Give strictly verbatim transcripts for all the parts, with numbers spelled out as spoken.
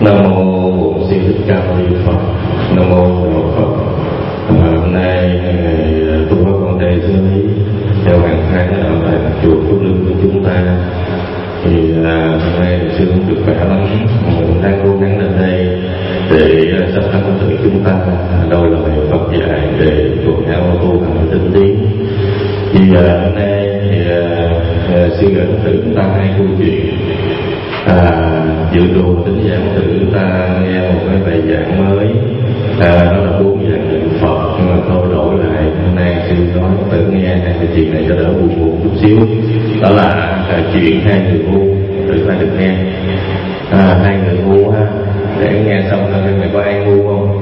Nam mô Bổn Sư Thích Ca Mâu Ni Phật. Nam mô Đạo Phật. À, hôm nay ngày tu học con đây với theo hàng tháng ở tại chùa Phước Lương của chúng ta thì à, hôm nay sư cũng được khỏe lắm, mình đang cố gắng lên đây để sắp thân tự chúng ta đôi lời Phật dạy để cùng nhau tu hành tinh tiến. Thì à, hôm nay thì à, sư gửi tử chúng ta hai câu chuyện. À, dự đồ tính giảng tử chúng ta nghe một cái bài giảng mới, à, đó là bốn dạng niệm Phật, nhưng mà thôi đổi lại hôm nay sư nói tự nghe hai cái chuyện này cho đỡ buồn buồn chút xíu. Đó là à, chuyện hai người ngu, tự ta được nghe. À, hai người ngu ha, để nghe xong thôi mày có ai ngu không?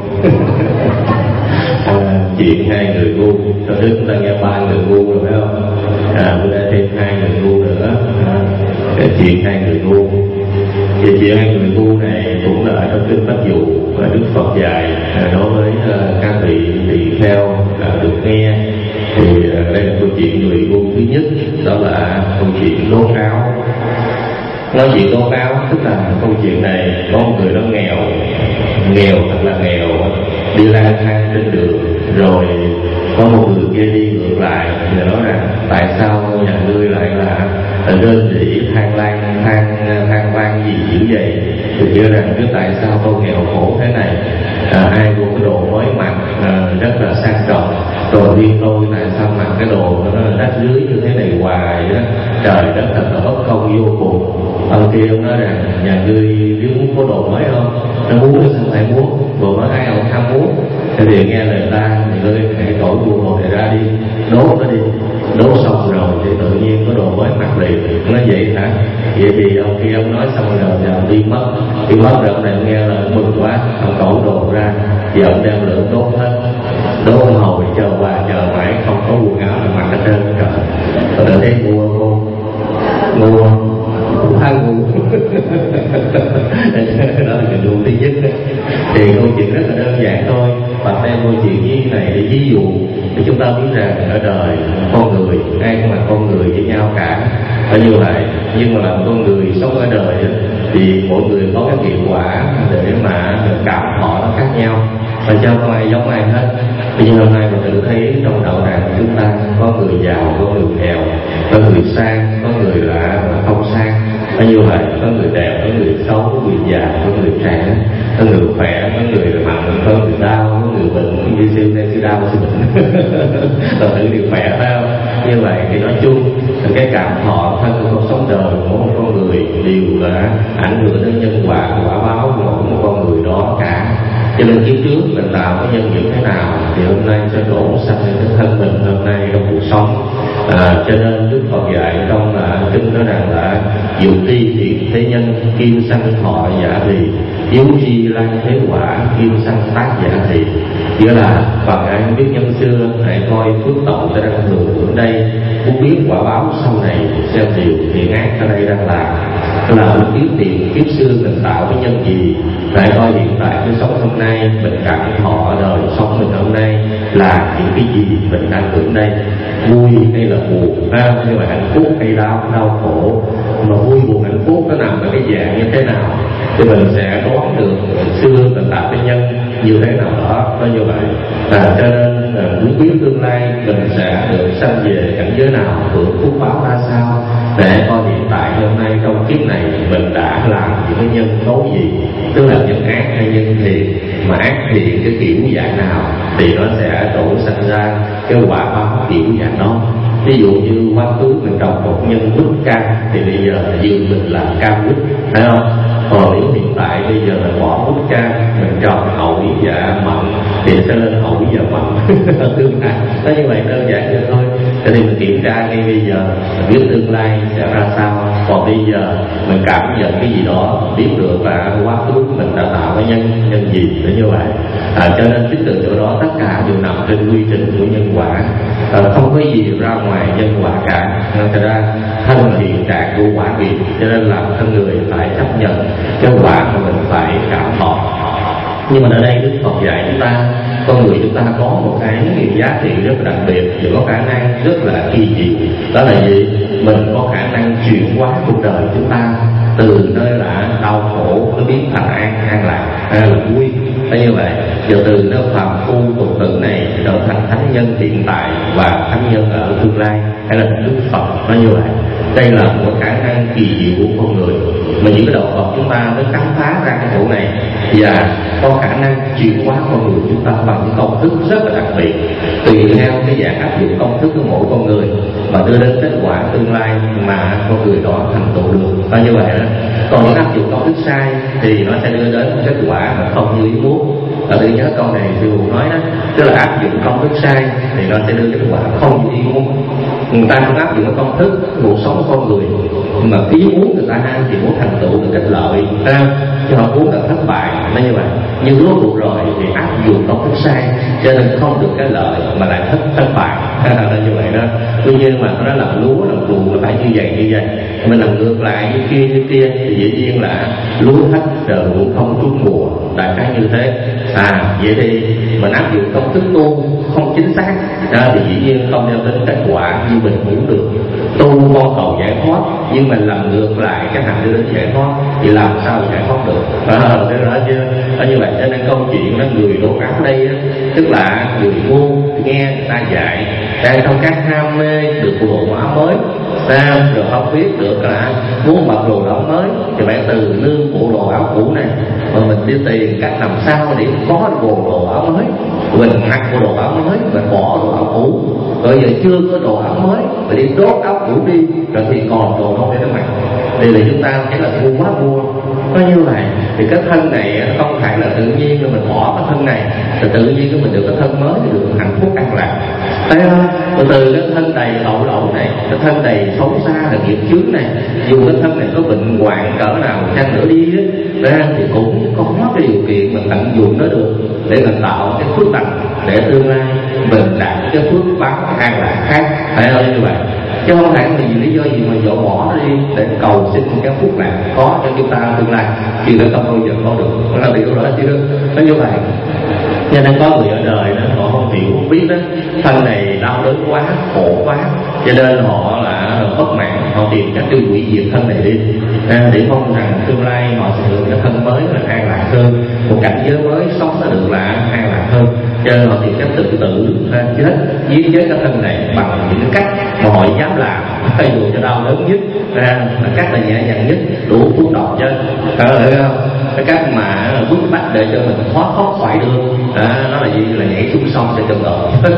À, chuyện hai người ngu, cho đức chúng ta nghe ba người ngu rồi phải không? À, bữa nay thêm hai người ngu nữa. À, chuyện hai người ngu. Thì chuyện hai người ngu này cũng là ở trong kinh Pháp Dụ và Đức Phật dạy đối với uh, các vị tỳ kheo uh, được nghe. Thì uh, đây là câu chuyện người ngu thứ nhất, đó là câu chuyện đốt áo. Nói chuyện đốt áo tức là câu chuyện này có một người đó nghèo, nghèo thật là nghèo, đi lang thang trên đường, rồi có một người kia đi ngược lại và nói rằng tại sao nhà ngươi lại là rên rỉ than lan than than van gì dữ vậy, thì kêu rằng cứ tại sao tôi nghèo khổ thế này, à, ai mua cái đồ mới mặc à, rất là sang trọng, rồi riêng tôi tại sao mặc cái đồ nó rách rưới như thế này hoài đó, trời đất thật là bất công vô cùng. Ông kia ông nói rằng nhà ngươi nếu muốn có đồ mới không, nó muốn thì sao lại muốn, vừa nói ai ông tham muốn. Thế thì nghe lời ta thì ngươi hãy đổi bộ đồ này ra đi, đốt nó đi, đốt xong rồi thì tự nhiên có đồ mới mặc liền. Nó vậy hả? Vậy thì ông kia ông nói xong rồi giờ ông đi mất, đi mất rồi ông này nghe là mừng quá, ông cẩu đồ ra, giờ ông đem lửa đốt hết, đốt hồi chờ qua chờ mãi không có quần áo là mặc hết trơn trời. Tôi đã thấy mua cô mua cũng hai ngu. Đó là chuyện ngu thứ nhất. Thì câu chuyện rất là đơn giản thôi, và đem câu chuyện như này để ví dụ để chúng ta biết rằng ở đời con người ai cũng là con người với nhau cả, bao nhiêu vậy. Nhưng mà làm con người sống ở đời thì mỗi người có cái hiệu quả để mà cảm thọ nó khác nhau, và cho không ai giống ai hết. Bây giờ hôm nay mình tự thấy trong đạo tràng chúng ta có người giàu, có người nghèo, có người sang, có người là không sang, bao nhiêu vậy. Có người đẹp, có người xấu, có người già, có người trẻ, có người khỏe, có người mạnh, có người đau, có người bệnh, như siêu đây siêu đau siêu bệnh. Là tự đều khỏe phải không? Như vậy thì nói chung là cái cảm thọ thân của cuộc sống đời của một con người đều là ảnh hưởng đến nhân quả quả báo của một con người đó cả. Cho nên kiếp trước mình tạo cái nhân duyên thế nào thì hôm nay sẽ đổ sanh lên cái thân mình hôm nay trong cuộc sống. À, cho nên Đức Phật dạy trong là kinh nói rằng là diệu ti thiện thế nhân kim sanh thọ giả thì yếu chi lan thế quả kim sanh tác giả thì. Nghĩa là bằng ai biết nhân xưa hãy coi phước tội ta đang hưởng ở đây, muốn biết quả báo sau này xem điều thiện ác ở đây đang làm. Tức là mình biết tiền kiếp xưa mình tạo cái nhân gì, lại coi hiện tại cái sống hôm nay mình cảm thọ đời sống mình hôm nay là những cái gì mình đang hưởng đây, vui hay là buồn, à, như là hạnh phúc hay đau đau khổ, mà vui buồn hạnh phúc nó nằm ở cái dạng như thế nào thì mình sẽ đoán được xưa mình tạo cái nhân như thế nào đó, nó như vậy. À, cho nên là muốn biết tương lai mình sẽ được sanh về cảnh giới nào, hưởng phúc báo ra sao, để coi hiện tại hôm nay trong kiếp này mình đã làm những cái nhân tốt gì, tức là nhân ác hay nhân thiện, mà ác thiện cái kiểu dạng nào thì nó sẽ đổ sanh ra cái quả báo kiểu dạng đó. Ví dụ như quá khứ mình trồng một nhân quýt cam thì bây giờ dường mình làm cam quýt, phải không? Còn nếu hiện tại bây giờ mình bỏ quýt cam mình trồng ổi và mận thì sẽ lên ổi và mận. Tương lai nó như vậy đơn giản vậy thôi. Thế thì mình kiểm tra ngay bây giờ mình biết tương lai sẽ ra sao. Còn bây giờ mình cảm nhận cái gì đó, biết được là quá khứ mình đã tạo cái nhân nhân gì để như vậy. À, cho nên biết từ chỗ đó tất cả đều nằm trên quy trình của nhân quả, à, không có gì ra ngoài nhân quả cả. Thật ra thân là hiện trạng của quả nghiệp, cho nên là thân người phải chấp nhận cái quả mà mình phải cảm thọ. Nhưng mà ở đây Đức Phật dạy chúng ta, con người chúng ta có một cái giá trị rất là đặc biệt, và có khả năng rất là kỳ diệu. Đó là gì? Mình có khả năng chuyển hóa cuộc đời chúng ta từ nơi là đau khổ nó biến thành an an lạc hay là vui, nó như vậy. Giờ từ nó phàm phu tục tử này trở thành thánh nhân hiện tại và thánh nhân ở tương lai, hay là Đức Phật, nó như vậy. Đây là một khả năng kỳ diệu của con người mà những cái đạo Phật chúng ta mới khám phá ra cái chỗ này, và có khả năng chuyển hóa con người chúng ta bằng những công thức rất là đặc biệt, tùy theo cái dạng áp dụng công thức của mỗi con người mà đưa đến kết quả tương lai mà con người đó thành tựu được. Và như vậy đó, còn những áp dụng công thức sai thì nó sẽ đưa đến kết quả mà không như ý muốn. Và tự nhớ câu này sư phụ nói đó, tức là áp dụng công thức sai thì nó sẽ đưa kết quả không như ý muốn. Người ta không áp dụng cái công thức cuộc sống con người mà ý muốn người ta thì muốn thành tựu được kết lợi, chứ họ muốn là thất bại, nó như vậy. Nhưng rốt cuộc rồi thì áp dụng công thức sai cho nên không được cái lợi mà lại thất thất bại, là như vậy đó. Tuy nhiên mà nó làm lúa làm ruộng là phải như vậy như vậy, mình làm ngược lại như kia như kia thì dĩ nhiên là lúa thất rồi ruộng không trúng mùa, đại khái như thế. À vậy thì mình áp dụng công thức tu không chính xác à, thì dĩ nhiên không đem đến kết quả như mình muốn được. Tu mong cầu giải thoát nhưng mình làm ngược lại cái hành đưa đến giải thoát thì làm sao giải thoát được? À, thế đó chứ. À, như vậy cho nên câu chuyện đó, người đổ áo đây á, tức là người ngu nghe người ta dạy đang trong các ham mê được bộ đồ áo mới, sao rồi không biết được là muốn mặc đồ áo mới thì phải từ nương bộ đồ áo cũ này mà mình đi tìm cách làm sao để có bộ đồ áo mới, mình mặc bộ đồ áo mới, mình bỏ đồ áo cũ, rồi giờ chưa có đồ áo mới mình đi đốt áo cũ đi, rồi thì còn đồ đâu để nó mặc. Đây là chúng ta thấy là ngu quá mua. Có như vậy thì cái thân này không phải là tự nhiên mà mình bỏ cái thân này thì tự nhiên cái mình được cái thân mới thì được hạnh phúc an lạc. Thấy không? Từ từ cái thân đầy lậu lậu này, cái thân đầy xấu xa là nghiệp chướng này, dù cái thân này có bệnh hoạn cỡ nào chăng nữa đi á, thì cũng có cái điều kiện mình tận dụng nó được để mình tạo cái phước lành để tương lai mình đạt cái phước báo an lạc khác. Phải không? Như vậy chứ không phải vì lý do gì mà dỗ bỏ nó đi để cầu xin cái phúc lạc có cho chúng ta tương lai thì nó không bao giờ có được. Nó là điều đó chứ nó như vậy. Cho nên có người ở đời đó họ không hiểu biết đó, thân này đau đớn quá, khổ quá, cho nên họ là bất mãn, họ tìm cách tiêu hủy diệt thân này đi à, để mong rằng tương lai họ sẽ được cái thân mới là an lạc hơn, một cảnh giới mới sống nó được là an lạc hơn. Cho nên họ tìm cách tự tử à, chết giết chết cái thân này bằng những cách mà họ dám làm, thay dù cho đau đớn nhất à, là cách là nhẹ nhàng nhất, đủ thuốc độc chứ phải không? Cái cách mà bức bách để cho mình thoát thoát khỏi được à, nó là gì? Là nhảy xuống sông sẽ chồng tội.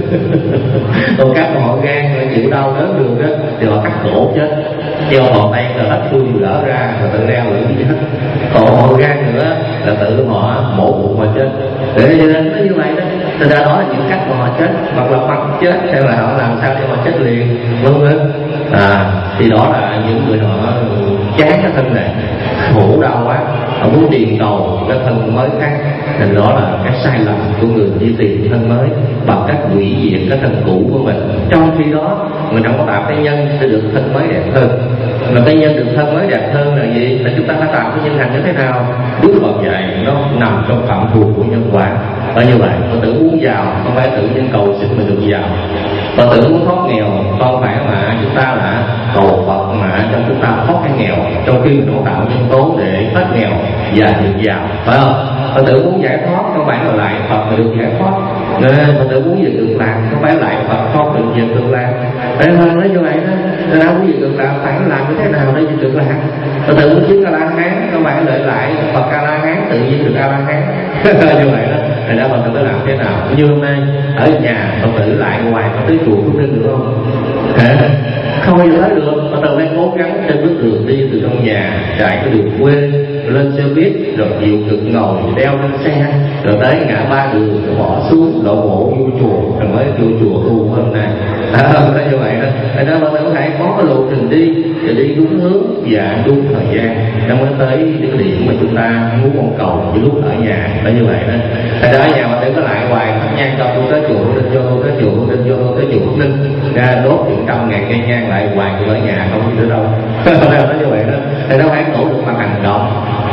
Còn cách mà họ gan là chịu đau đớn được đó thì họ cắt cổ chết, cho họ tay là hết xui lỡ ra rồi tự leo lửng chết. Còn họ gan nữa là tự họ mổ bụng mà chết. Để cho nên nó như vậy đó. Thật ra đó là những cách mà họ chết, hoặc là bắt chết hay là họ làm sao để họ chết liền, vân vân. À thì đó là những người họ chán cái thân này, khổ đau quá, họ muốn tìm cầu cái thân mới khác. Nên đó là cái sai lầm của người đi tìm thân mới bằng cách hủy diệt cái thân cũ của mình. Trong khi đó mình không có tạo cái nhân để được thân mới đẹp hơn. Mà cái nhân được thân mới đẹp hơn là gì? Là chúng ta phải tạo cái nhân hành như thế nào? Đức Phật dạy nó nằm trong phạm trù của nhân quả. Và như vậy, Phật tử muốn giàu không phải tự nhiên cầu xin mình được giàu. Phật tử muốn thoát nghèo không phải mà chúng ta là cầu Phật mà cho chúng ta thoát cái nghèo, trong khi mình tạo nhân tố để thoát nghèo và được giàu, phải không? Phật tử muốn giải thoát không phải là lại Phật mà được giải thoát. Nên Phật tử muốn về cực lạc không phải lại Phật thoát được về cực lạc. Để hơn nói như vậy đó. Nên đâu muốn về cực lạc phải làm như thế nào để về cực lạc? Phật tử muốn chứng A La Hán không phải lợi lại Phật A La Hán tự nhiên được A La Hán. Như vậy đó. Thì đó Phật tử làm thế nào? Như hôm nay ở nhà Phật tử lại ngoài có tới chùa Phước Ninh được không? Hả? Không bao giờ tới được. Phật tử phải cố gắng trên bước đường đi từ trong nhà chạy cái đường quê lên xe buýt rồi chịu cực ngồi đeo lên xe rồi tới ngã ba đường rồi bỏ xuống đổ bộ vô chùa rồi mới vô chùa tu hôm nay. À, như vậy đó. Tại đó Phật tử phải có cái lộ trình đi để đi đúng hướng và đúng thời gian nó mới tới cái điểm mà chúng ta muốn mong cầu như lúc ở nhà. Đó như vậy đó. Tại đó ở nhà mà đừng có lại hoài thắp nhang cho tôi tới chùa Ninh cho tôi tới chùa Ninh cho tôi tới chùa Ninh ra đốt những trăm ngàn cây nhang lại hoài tôi ở nhà không đi nữa đâu. Nó như vậy đó. Tại đó phải nỗ lực bằng hành động.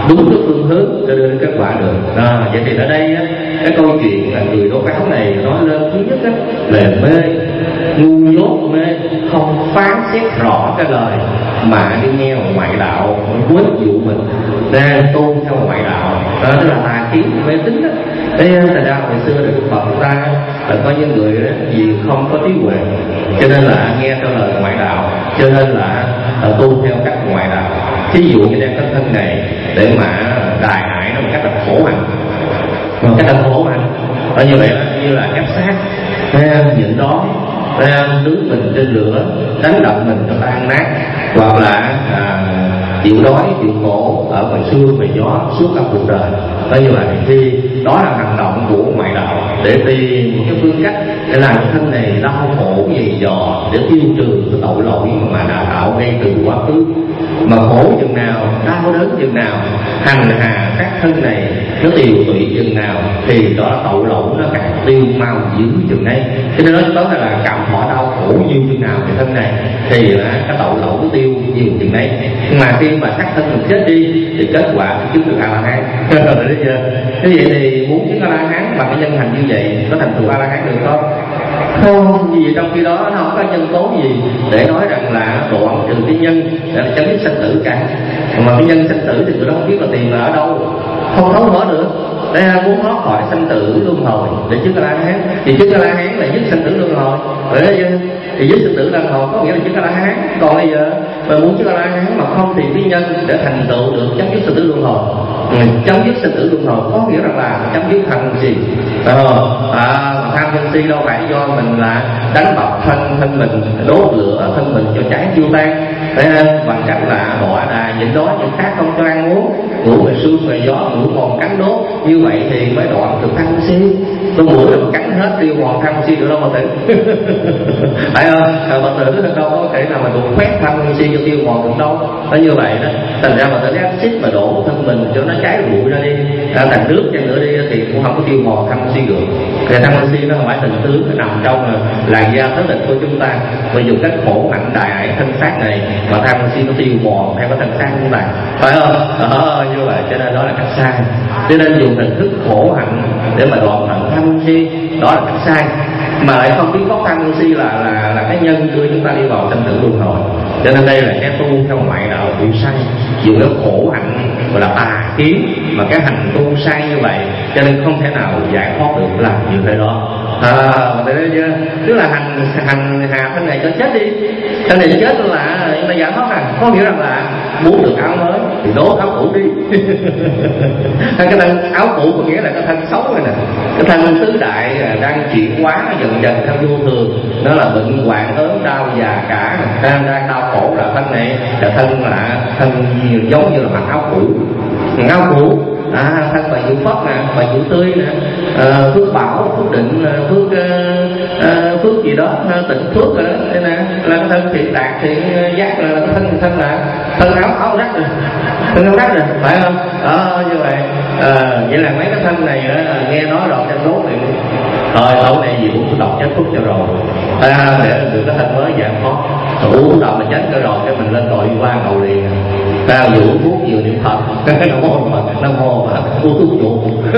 đúng cái phương hướng để đưa đến kết quả được. À, vậy thì ở đây á, cái câu chuyện là người đốt áo này nói lên thứ nhất á, là mê, ngu dốt mê, không phán xét rõ cái lời mà đi nghe một ngoại đạo quấy dụ mình đang tôn theo một ngoại đạo, đó là tà kiến mê tín đó. Thế thành ra hồi xưa Đức Phật ta là có những người đó, vì không có trí huệ cho nên là nghe theo lời ngoại đạo, cho nên là tu theo các ngoại đạo. Thí dụ như đem cái thân này để mà đài hại nó một cách là khổ hạnh, một cách là khổ hạnh, ở như vậy đó, như là ép sát, nhịn đói, nướng mình trên lửa, đánh đập mình cho tan nát, hoặc là à, chịu đói chịu khổ ở ngoài sương ngoài gió suốt cả cuộc đời. Đó như vậy thì đó là hành động của ngoại đạo để tìm một cái phương cách để làm thân này đau khổ dày dò, để tiêu trừ cái tội lỗi mà đã tạo ngay từ quá khứ. Mà khổ chừng nào, đau đớn chừng nào, hành hạ các thân này nó tiều tụy chừng nào, thì đó là tội lỗi nó càng tiêu mau dữ chừng ấy. Cho nên nói tới là cảm thọ đau khổ nhiều chừng nào thì thân này thì là cái tội lỗi nó tiêu nhiều chừng ấy. Mà khi mà xác thân mình chết đi thì kết quả chứng được A La Hán. Thế vậy thì muốn chứng A La Hán bằng cái nhân hành như vậy có thành tựu A La Hán được không? Không, vì trong khi đó nó không có nhân tố gì để nói rằng là đoạn trừ cái nhân để chấm dứt sanh tử cả. Mà cái nhân sanh tử thì tụi nó không biết là tìm là ở đâu, không thấu mở được. Đây là muốn thoát khỏi sanh tử luân hồi để chứng A La Hán, thì chứng A La Hán là dứt sanh tử luân hồi. Đấy, thì dứt sanh tử luân hồi có nghĩa là chứng A La Hán. Còn bây giờ mà muốn chứng A La Hán mà không thì cái nhân để thành tựu được chấm dứt sanh tử luân hồi. Chấm dứt sanh tử luân hồi có nghĩa rằng là chấm dứt tham si. À, tham sân si đâu phải do mình là đánh bọc thân thân mình, đốt lửa thân mình cho cháy tiêu tan, bằng cách là đọa đà nhịn đói những khác không cho ăn uống, ngủ về sương về gió, ngủ mòn cắn đốt, như vậy thì mới đoạn được tham si. Con mũi là cắn hết tiêu mòn tham si được đâu mà tử. Phải không? Mà tử đâu có thể nào mà đụng khoét tham si cho tiêu mòn được đâu. Nó như vậy đó, thành ra mà tử áp xích mà đổ thân mình cho nó cháy bụi ra đi, à, thành nước cho nữa đi thì cũng không có tiêu mòn tham si được. Thì tham si nó không phải tình tướng, nó nằm trong làn da thất định của chúng ta. Và dùng cách khổ hạnh đại ải thân xác này mà tham si nó tiêu mòn theo cái thân xác của chúng ta, phải không? Ờ, như vậy cho nên đó là cách sai. Cho nên dùng hình thức khổ hạnh để mà đoạn hạnh tham si, đó là cách sai. Mà lại không biết có tham si là là là cái nhân đưa chúng ta đi vào sanh tử luân hồi. Cho nên đây là cái tu theo ngoại đạo bị sai, dùng cái khổ hạnh gọi là tà kiến, mà cái hành tu sai như vậy cho nên không thể nào giải thoát được làm như thế đó. À, chưa? Tức là hành hành hạ thân này cho chết đi, thân này chết là chúng ta giải thoát à? Có nghĩa rằng là muốn được áo mới thì đốt áo cũ đi. Cái thân áo cũ có nghĩa là cái thân xấu này nè, cái thân tứ đại đang chuyển hóa dần dần theo vô thường, nó là bệnh hoạn ốm đau già cả, đang đang đau khổ là thân này, là thân là thân giống như là mặc áo cũ, áo cũ. À, thân bà Diệu Phất nè, bà Diệu Tươi nè, à, Phước Bảo, Phước Định, Phước uh, Phước gì đó, Tịnh Phước rồi đó, thế nè, là cái thân thiện đạt, thiện giác, là cái thân thân là thân áo áo rách rồi, thân áo rách rồi, phải không? Đó, như vậy, à, vậy là mấy cái thân này đó, nghe nói rồi trên đốt thì thôi lâu này gì cũng đọc chết phúc cho rồi, à, để được cái thân mới giảm khó, uống đọc mà chết cho rồi, cái mình lên tội qua cầu liền. Ta vừa uống thuốc vừa niệm Phật, Nam Mô mà Nam Mô mà uống thuốc chuột,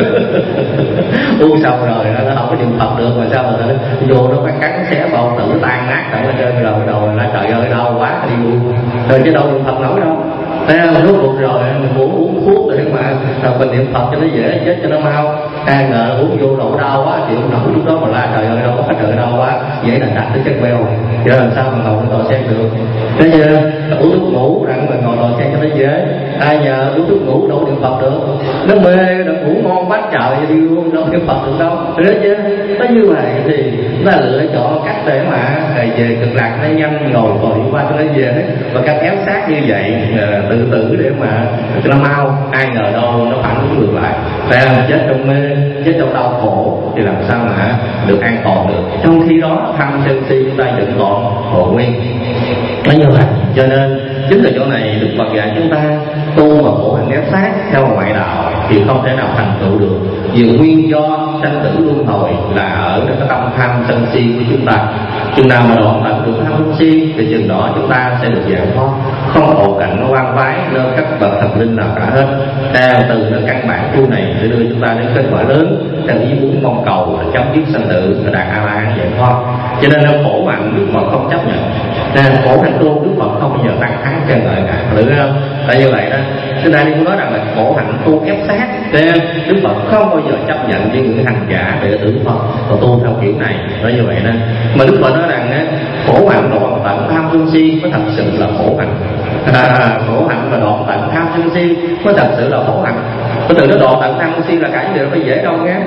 uống xong rồi nó không có niệm Phật được mà sao mà nó vô nó phải cắn xé bao tử tan nát cả lên trên rồi đầu là trời ơi đau quá đi luôn, rồi chứ đâu niệm Phật nổi đâu. Thế mà lúc cuộc rồi mình muốn uống thuốc để mà mình niệm Phật cho nó dễ chết cho nó mau, ai ngờ uống vô độ đau quá chịu không nổi, lúc đó mà la trời ơi đâu có trời đau quá dễ là đặt tới chân beo, chứ làm sao mà ngồi ngồi xem được. Thế chứ uống thuốc ngủ rằng mình ngồi ngồi xem cho nó dễ, ai nhờ uống thuốc ngủ đâu niệm Phật được, nó mê nó ngủ ngon quá trời đi luôn đâu niệm Phật được đâu. Thế chứ nó như vậy thì nó lựa chọn cách để mà về cực lạc nó nhanh, ngồi ngồi qua cho nó dễ, và cách ép sát như vậy tự tử để mà cho nó mau, ai ngờ đâu nó phản ứng ngược lại, phải không? Chết trong mê, chết trong đau khổ thì làm sao mà được an toàn được, trong khi đó tham sân si chúng ta vẫn còn hộ nguyên. Nó như vậy, cho nên chính là chỗ này Đức Phật dạy chúng ta tu mà khổ hạnh ép sát theo ngoại đạo thì không thể nào thành tựu được. Vì nguyên do sanh tử luân hồi là ở cái tâm tham sân si của chúng ta. Chừng nào mà đoạn tận được tham sân si thì chừng đó chúng ta sẽ được giải thoát, không ổ cảnh nó oan vái nơi các bậc thần linh nào cả hết. Theo từ cái căn bản tu này sẽ đưa chúng ta đến kết quả lớn theo ý muốn mong cầu là chấm dứt sanh tử và đạt a la hán giải thoát. Cho nên là khổ hạnh Đức Phật không chấp nhận. Nên khổ hạnh tu Đức Phật không bao giờ tăng kháng khen ngợi cả, được không? Tại như vậy đó, chúng ta đi nói rằng là khổ hạnh tu ép sát, nên Đức Phật không bao giờ chấp nhận với những hành giả đệ tử Phật và tu theo kiểu này. Nói như vậy đó, mà Đức Phật nói rằng á, khổ hạnh đoạn tận tham sân si mới thật sự là khổ hạnh. À, khổ hạnh và đoạn tận tham sân si mới thật sự là khổ hạnh. Tôi tự nó đoạn tận tham sân si là cái điều phải dễ đâu nghe.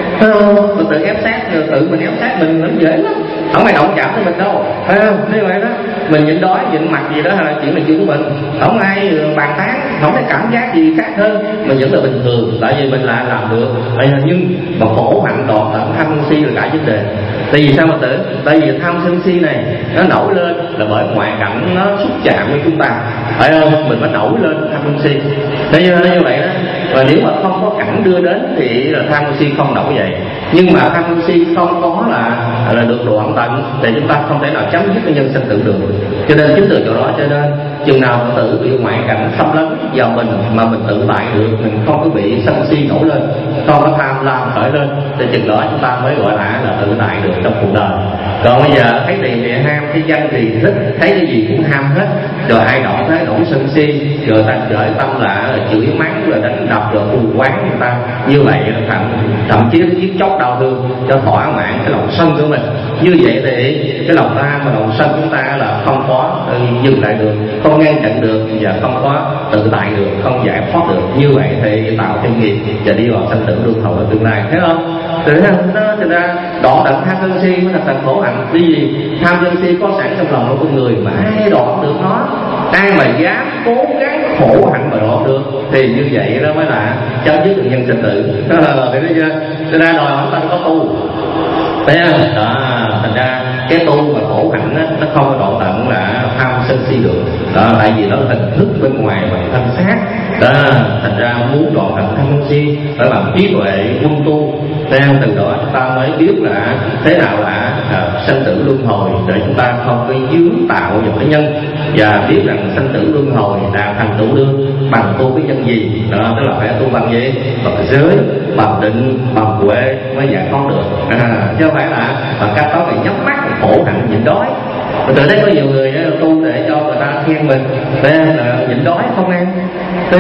Tôi tự ép sát, tự mình ép sát mình nó dễ lắm, không ai động chạm tới mình đâu, phải không? Như vậy đó, mình nhịn đói nhịn mặc gì đó là chuyện là chuyện của mình, không ai bàn tán, không có cảm giác gì khác hơn, mình vẫn là bình thường, tại vì mình lại làm được. Nhưng mà khổ hạnh đoạn tận tham sân si là cả vấn đề. Tại vì sao mà tử? Tại vì tham sân si này nó nổi lên là bởi ngoại cảnh nó xúc chạm với chúng ta, phải không? Mình phải nổi lên tham sân si. Thế như, như vậy đó. Và nếu mà không có cảnh đưa đến thì là tham sân si không nổi vậy. Nhưng mà tham sân si không có là là được đoạn tận thì chúng ta không thể nào chấm dứt cái nhân sinh tử được. Cho nên chính từ chỗ đó cho nên chừng nào mình tự bị ngoại cảnh xâm lấn vào mình mà mình tự tại được, mình không có bị sân si nổi lên, không có tham lam khởi lên, thì chừng đó chúng ta mới gọi là là tự tại được trong cuộc đời. Còn bây giờ thấy tiền thì ham, thấy danh thì thích, thấy cái gì cũng ham hết, rồi ai động thế nổi sân si, rồi ta gửi tâm là chửi mắng rồi đánh đập rồi thù quán người ta, như vậy thậm, thậm chí giết chóc đau thương cho thỏa mãn cái lòng sân của mình. Như vậy thì cái lòng tham và lòng sân chúng ta là không có dừng lại được, không ngăn chặn được và không có tự tại được, không giải thoát được. Như vậy thì tạo thêm nghiệp và đi vào sanh tử luân hồi ở tương lai, thấy không? Từ đó cho ra đoạn tận tham sân si mới là tận khổ hạnh. Vì gì? Tham sân si có sẵn trong lòng của con người mà ai đoạn được nó, ai mà dám cố gắng khổ hạnh mà đoạn được thì như vậy đó mới là chấm dứt được nhân sinh tử. Thấy chưa? Cho ra đòi hỏi ta có tu, thấy không? Đó, thành ra cái tu mà khổ hạnh đó, nó không có đoạn tận là tham sân si được. Đó, tại vì nó hình thức bên ngoài bằng thân xác. Đó, thành ra muốn đoạn tận tham sân si phải bằng trí tuệ quân tu. Theo từ đó chúng ta mới biết là thế nào là à, sanh tử luân hồi, để chúng ta không có dướng tạo vào cái nhân, và biết rằng sanh tử luân hồi là thành tựu đương bằng tu cái nhân gì. Đó, tức là phải tu bằng gì? Bằng giới, bằng định, bằng huệ mới giải thoát được. À, chứ không phải là bằng cách có người nhắm mắt khổ hạnh nhịn đói. Mình tự thấy có nhiều người tu để cho người ta khen mình, thế là nhịn đói không ăn. Thế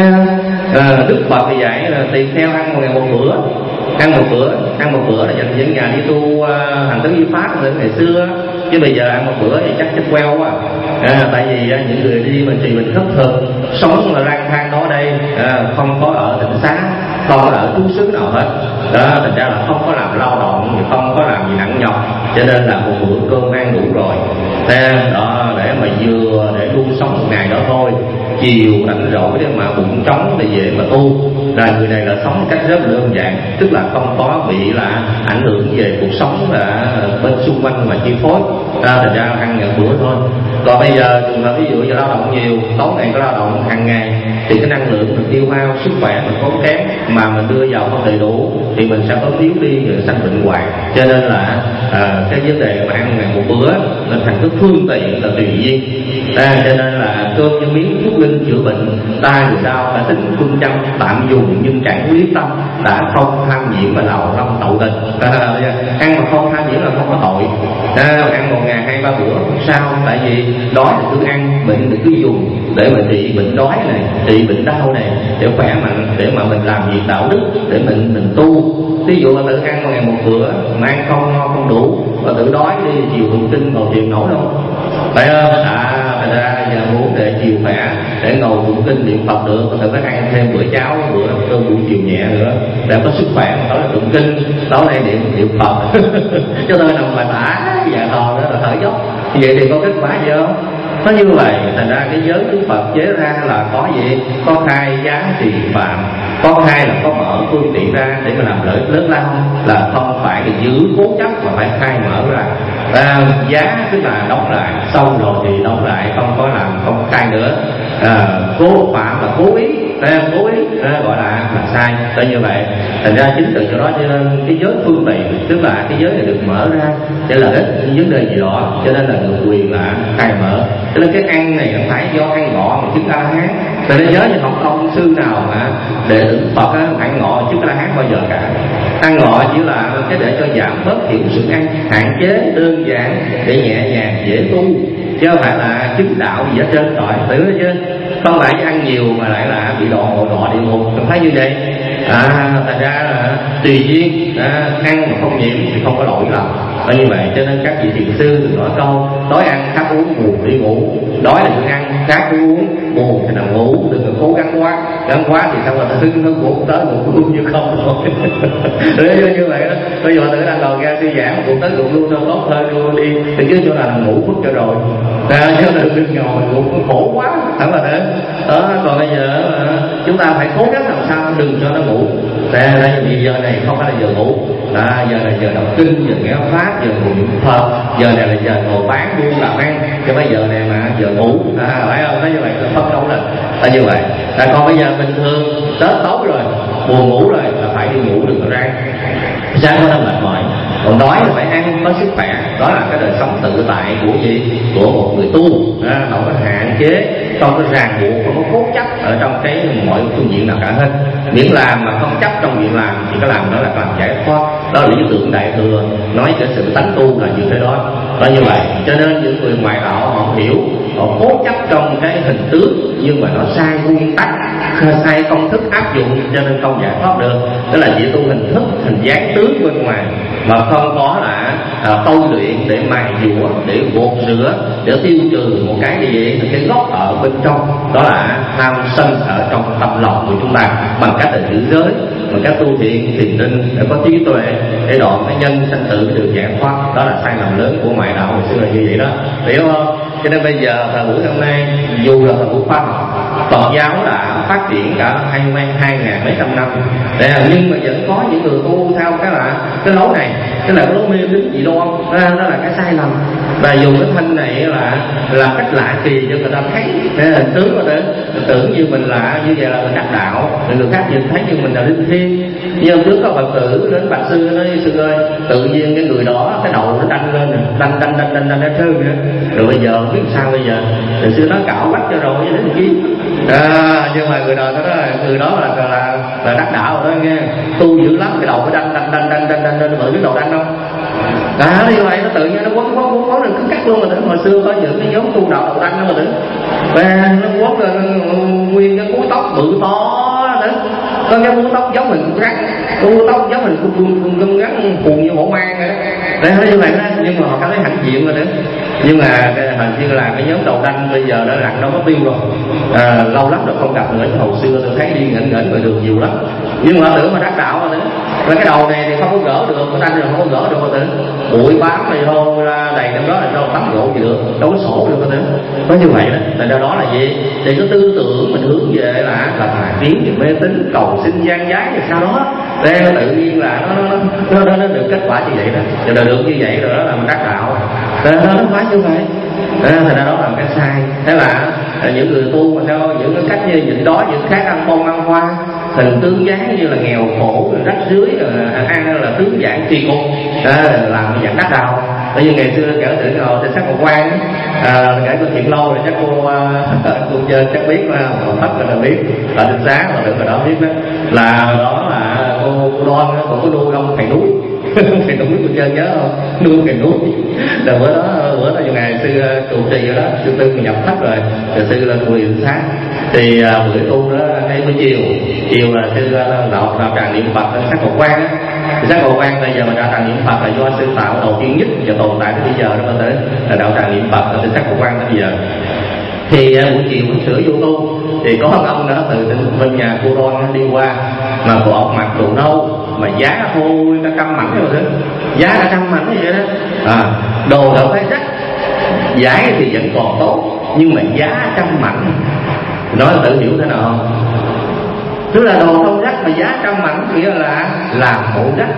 à, Đức Phật thì dạy là tùy theo ăn một ngày một bữa, ăn một bữa, ăn một bữa là dành những nhà đi tu uh, hành tứ di pháp từ ngày xưa. Chứ bây giờ ăn một bữa thì chắc chết queo quá. À, tại vì uh, những người đi mình thì mình thất thực, sống mà lang thang đó đây, uh, không có ở tịnh xá, không có ở trú xứ nào hết. Đó, thành ra là không có làm lao động, không có làm gì nặng nhọc, cho nên là một bữa cơm ăn đủ rồi. Thế đó, để mà vừa để luôn sống một ngày đó thôi, chiều rảnh rỗi để mà bụng trống thì về mà tu. Là người này là sống một cách rất là đơn giản, tức là không có bị là ảnh hưởng về cuộc sống là bên xung quanh mà chi phối. À, thành ra ăn nhận bữa thôi. Còn bây giờ trường hợp ví dụ như lao động nhiều, tối ngày có lao động hàng ngày thì cái năng lượng mình tiêu hao, sức khỏe mình tốn kém, mà mình đưa vào không đầy đủ thì mình sẽ có thiếu đi rồi sanh bệnh hoạn. Cho nên là à, cái vấn đề mà ăn ngày một bữa là thành cái phương tiện là tùy duyên. À, cho nên là cơm như miếng thuốc linh chữa bệnh, ta người sao đã tính phương châm tạm dùng nhưng chẳng lý tâm, đã không tham nhiễm và lầu long tậu tình. À, ăn mà không tham nhiễm là không có tội. À, ăn một ngày hai ba bữa không sao, tại vì đói thì cứ ăn, bệnh thì cứ dùng để mà trị bệnh đói này, trị bệnh đau này, để khỏe mạnh, để mà mình làm việc đạo đức, để mình mình tu. Ví dụ là tự ăn một ngày một bữa mà ăn không ngon không đủ và tự đói đi chiều tụng kinh ngồi thiền nổi không? Phải không? À, thành ra giờ muốn để chiều khỏe, để ngồi tụng kinh niệm Phật được, có thể phải ăn thêm bữa cháo, bữa cơm buổi chiều nhẹ nữa để có sức khỏe. Tối nay tụng kinh, tối nay niệm niệm Phật cho nên là mà tả dạ thò đó là thở dốc. Vậy thì có kết quả gì không? Nó như vậy. Thành ra cái giới Đức Phật chế ra là có gì? Có khai giá trì phạm, có khai là có mở phương tiện ra để mà làm lợi lớn lao, là không phải là giữ cố chấp mà phải khai mở ra. À, giá tức là đóng lại, xong rồi thì đóng lại, không có làm không khai nữa. À, cố phạm là cố ý, à, cố ý à, gọi là là sai. Tại như vậy thành ra chính từ chỗ đó cho nên cái giới phương tiện, tức là cái giới này được mở ra để lợi ích vấn đề gì đó, cho nên là được quyền là khai mở. Cho nên cái ăn này không phải do ăn ngọ mà chứng A La Hán. Tại nên nhớ như không ông sư nào mà đệ tử Phật á, ăn ngọ chứng A La Hán bao giờ cả. Ăn ngọ chỉ là cái để cho giảm bớt hiệu sự ăn, hạn chế đơn giản để nhẹ nhàng dễ tu, chứ không phải là chứng đạo gì ở trên rồi, tưởng đó chứ không phải ăn nhiều mà lại là bị đọa ngộ đọa địa ngục, không phải như vậy. À, thành ra là tùy duyên, à, ăn mà không nhiễm thì không có lỗi lầm. Và như vậy cho nên các vị thiền sư thường nói câu đói ăn khát uống buồn đi ngủ. Đói là đừng ăn, khát cứ uống, buồn thì nằm ngủ, đừng có cố gắng quá. Gắng quá thì sao mà tự nó ngủ tới ngủ luôn như không thôi. Đấy, như vậy đó. Bây giờ tự đang đầu ra suy giảng ngủ tới ngủ luôn đâu tốt hơn luôn đi. Thì chứ chỗ nào ngủ phút cho rồi. À, chứ đừng đừng ngồi ngủ khổ quá, thẳng là thế. Đó, còn bây giờ chúng ta phải cố gắng làm sao đừng cho nó ngủ. Đây, đây giờ này không phải là giờ ngủ. À, giờ là giờ đọc kinh, giờ nghe pháp, giờ ngồi niệm Phật, giờ này là giờ ngồi bán buôn làm ăn, chứ bây giờ này mà giờ ngủ, à, phải không? Nói như vậy là phân đấu lên, là như vậy. À, còn bây giờ bình thường Tết tối rồi, buồn ngủ rồi là phải đi ngủ, đừng có rang. Sáng có nó mệt mỏi, còn đói là phải ăn có sức khỏe. Đó là cái đời sống tự tại của gì? Của một người tu, à, không có hạn chế, không có ràng buộc, không có cố chấp ở trong cái mọi phương diện nào cả hết. Miễn làm mà không chấp trong việc làm thì cái làm đó là làm giải thoát. Đó là lý tưởng đại thừa nói cái sự tánh tu là như thế đó. Đó như vậy cho nên những người ngoại đạo họ hiểu, họ cố chấp trong cái hình tướng nhưng mà nó sai nguyên tắc, sai công thức áp dụng, cho nên không giải thoát được. Đó là chỉ tu hình thức, hình dáng tướng bên ngoài mà không có là à, tôi luyện để mài dũa, để gột rửa, để tiêu trừ một cái gì cái gốc ở bên trong, đó là tham sân ở trong tâm lòng của chúng ta, bằng cách là giữ giới, bằng cách tu thiện thiền định để có trí tuệ, để đoạn cái nhân sanh tử được giải thoát. Đó là sai lầm lớn của ngoại đạo hồi xưa là như vậy đó, hiểu không? Cho nên bây giờ thời buổi hôm nay dù là thời buổi khoa học, Phật giáo đã phát triển cả hai mươi hai ngàn mấy trăm năm, nhưng mà vẫn có những người tu theo cái là cái lối này, tức là cái lối mê tín dị đoan, đó, đó là cái sai lầm. Và dùng cái thân này là làm cách lạ kỳ cho người ta thấy, hình tướng của tưởng tưởng như mình là như vậy là mình đắc đạo, người khác nhìn thấy như mình là linh thiêng. Nhưng trước có Phật tử đến bạch sư nói sư ơi, tự nhiên cái người đó cái đầu nó đanh lên, đanh đanh đanh đanh đanh đanh trơn nữa. Rồi bây giờ biết sao bây giờ? Rồi sư nói cạo bắt cho rồi chứ đến chi? À, nhưng mà người đời đó là người đó là là là, là đắc đạo rồi đó nghe, tu dữ lắm, cái đầu nó đanh đanh đanh đanh đanh đanh đanh, bởi biết đầu đanh không? À như vậy nó tự nhiên nó quấn quấn quấn quấn lên cứ cắt luôn mà tưởng hồi xưa có những cái giống tu đạo đầu đanh đó mà tưởng, và nó quấn lên nguyên cái cúi tóc bự to nữa, có cái cúi tóc giống mình rắn, cúi tóc giống mình cùng cùng rắn cuồng như hổ mang vậy đó. Đấy nói như vậy đó, nhưng mà họ cảm thấy hãnh diện rồi nữa. Nhưng mà hình như là cái nhóm đầu đanh bây giờ đã lặn đâu có tiêu rồi, à, lâu lắm rồi không gặp nữa. Hồi xưa tôi thấy đi nghển nghển ngoài đường nhiều lắm, nhưng mà tưởng mà đắc đạo rồi nữa. Và cái đầu này thì không có gỡ được, cái đanh rồi không có gỡ được, mà tưởng bụi bám này thôi ra đầy trong đó là đâu tắm gỗ gì được, đâu có sổ được, mà tưởng có như vậy đó. Tại ra đó là gì? Thì cái tư tưởng mình hướng về là là tà kiến, thì mê tín, cầu xin gian giái thì sao đó, để tự nhiên là nó nó nó, nó, nó được kết quả như vậy đó, rồi là được như vậy rồi đó là mình đắc đạo. Đó, nó phải như vậy. Đó, thành ra đó là cái sai. Thế là những người tu mà theo những cái cách như những đó, những khác ăn bông ăn hoa, hình tướng dáng như là nghèo khổ, rồi rách rưới, rồi ăn là tướng dạng kỳ cục, làm dạng đắc đạo. Bởi vì ngày xưa kể từ hồi trên sắc Ngọc Quan, à, kể từ chuyện lâu rồi chắc cô cô chơi chắc biết là thất là biết, là trên sáng mà được rồi đó biết đó, là đó là cô, cô Đoan cũng có nuôi ông thầy núi. Thầy không biết cô chơi nhớ không? Nuôi thầy núi. Rồi bữa đó bữa đó ngày xưa trụ trì rồi đó, sư tư nhập thất rồi, rồi sư là người đến sáng. Thì uh, buổi tu đó ngay buổi chiều, chiều là sư đạo đạo tràng niệm Phật sắc Ngọc Quan á. Thì sắc Ngọc Quan bây giờ mà đạo tràng niệm Phật là do sư tạo đầu tiên nhất và tồn tại đến bây giờ đó mà tới là đạo tràng niệm Phật ở trên sắc Ngọc Quan đến bây giờ. Thì uh, buổi chiều mình sửa vô tu thì có ông đó từ bên nhà cô Đoan đi qua, mà cô ông mặc đồ nâu mà giá thôi cả trăm mảnh rồi đó, giá cả trăm mảnh như vậy đó, à, đồ đâu phải rách, giải thì vẫn còn tốt nhưng mà giá trăm mảnh, nói tự hiểu thế nào không? Tức là đồ không rách mà giá trăm mảnh nghĩa là làm bộ rách.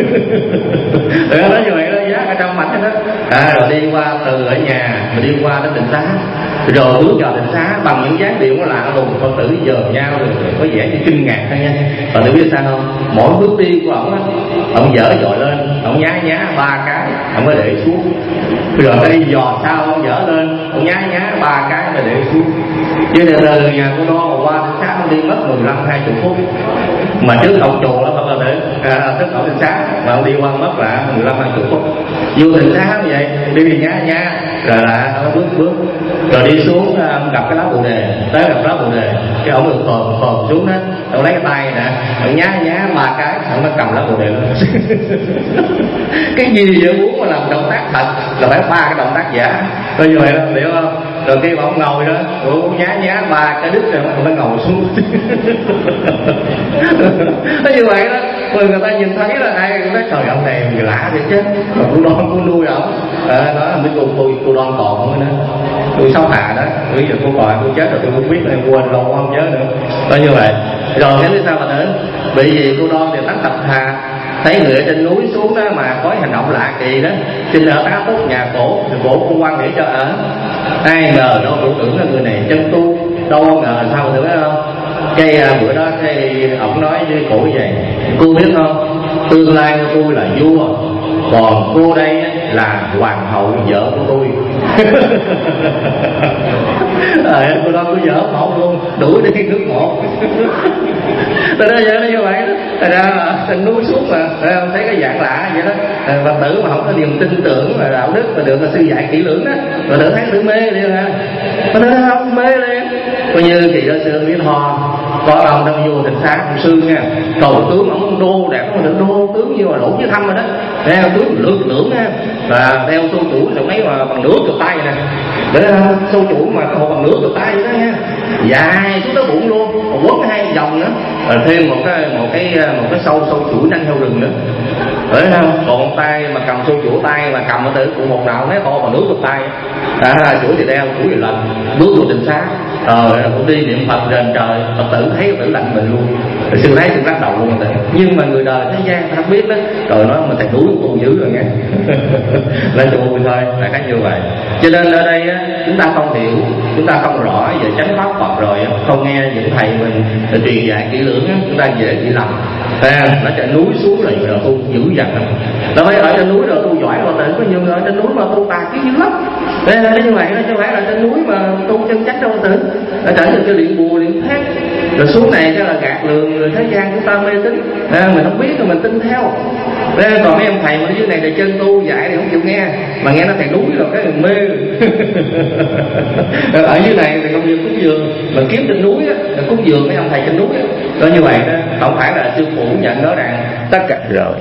Ừ, nói như vậy đó, giá cả trăm mảnh đó. À, rồi đi qua từ ở nhà rồi đi qua đến Định Xá, rồi bước vào định xá bằng những dáng điệu nó lạ lùng. Phật tử giờ nhau rồi có vẻ như kinh ngạc thôi nha. Phật tử biết sao không? Mỗi bước đi của ổng á, ổng dở dội lên, ổng nhá nhá ba cái, ổng mới để xuống. Rồi cái dò sau ổng dở lên, ổng nhá nhá ba cái mới để xuống. Chứ từ nhà cô Đo mà qua định xá đi mất mười lăm hai mươi phút. Mà trước ông chùa đó Phật tử, à, trước ông định xá mà ông đi qua mất là mười lăm hai mươi phút. Vô định xá như vậy, đi đi nhá nhá, rồi là ông bước bước, rồi đi xuống um, gặp cái lá bồ đề, tới gặp lá bồ đề, cái ông được phờn phờn xuống đó, ông lấy cái tay nè, ông nhá nhá ba cái, ông mới cầm lá bồ đề lên. Cái gì vậy, muốn mà làm động tác thật là phải ba cái động tác giả, coi như vậy đó, hiểu không? Rồi khi mà ông ngồi đó, ông nhá nhá ba cái đứt rồi ông mới ngồi xuống. Nó như vậy đó, rồi người ta nhìn thấy là ai cũng nói trời ông này người lạ thiệt chứ, mà cô Đoan cô nuôi ổng, à, đó là mấy cô cô cô Đoan còn nữa, tôi Sáu Hà đó, bây giờ cô còn tôi chết rồi tôi không biết, em quên lâu không nhớ nữa, đó như vậy. Rồi cái thứ sao mà nữa, bởi vì cô Đoan thì tánh thật thà, thấy người ở trên núi xuống đó mà có hành động lạ kỳ đó, xin ở tá túc nhà cổ, thì cổ cũng quan hệ cho ở. Ai ngờ đâu cổ tưởng là người này chân tu, đâu ngờ sao mà tưởng không? Cái à, bữa đó cái ông nói với cổ vậy, cô biết không, tương lai của tôi là vua, còn cô đây là hoàng hậu vợ của tôi. Rồi cô đó cứ vợ một luôn, đuổi đi nước một. Tại đó vậy nó như vậy đó. Tại ra là trên núi xuống mà thấy cái dạng lạ vậy đó. Phật tử mà không có niềm tin tưởng và đạo đức mà được là sư dạy kỹ lưỡng đó, Phật tử thấy tự mê liền ha. Phật tử không mê liền. Coi như kỳ đó sư Nguyễn Ho có ông trong vô Định Xá ông sư nha, cầu tướng ông đô đẹp, ông được đô tướng như là Lỗ Chí Thâm rồi đó, đeo tướng lưỡng lưỡng nha, và đeo sâu chuỗi rồi mấy mà bằng nửa chục tay nè, để sâu chuỗi mà cái hộ bằng nửa chục tay vậy đó nha, dài xuống tới bụng luôn, còn quấn hai vòng nữa, rồi thêm một cái một cái một cái sâu sâu chuỗi nanh heo rừng nữa, phải không? Còn một tay mà cầm sâu chuỗi tay mà cầm ở tử cũng một nào mấy hộ bằng nửa chục tay, à, chuỗi thì đeo chuỗi thì lần bước vô Định Xá, rồi cũng đi niệm Phật rền trời, Phật tử thấy Phật tử lạnh mình luôn, rồi sư thấy sư lắc đầu luôn. Nhưng mà người đời thế gian không biết đó, rồi nói mà thầy núi cũng dữ rồi nghe. Lên cho vui thôi, là cách như vậy. Cho nên ở đây á, chúng ta không hiểu, chúng ta không rõ về chánh pháp Phật, rồi không nghe những thầy mình truyền dạy kỹ lưỡng á, chúng ta dễ bị lầm. À, nó trên núi xuống rồi rồi tu dữ dằn lắm. Nó phải ở trên núi rồi tu giỏi rồi, có nhiều người ở trên núi mà tu tà kiến dữ lắm. Đây là như vậy, nó chứ phải là trên núi mà tu chân chánh đâu tử, nó trở thành cái luyện bùa luyện thép, rồi xuống này cái là gạt lường người thế gian chúng ta mê tín, à, mình không biết rồi mình tin theo. Đây, còn mấy ông thầy mà dưới này là chân tu dạy thì không chịu nghe, mà nghe nó thầy núi rồi cái mê. Ở dưới này thì công việc cúng dường, mà kiếm trên núi á, cúng dường mấy ông thầy trên núi á, đó như vậy đó, không phải là sư phụ nhận nói rằng tất cả rồi.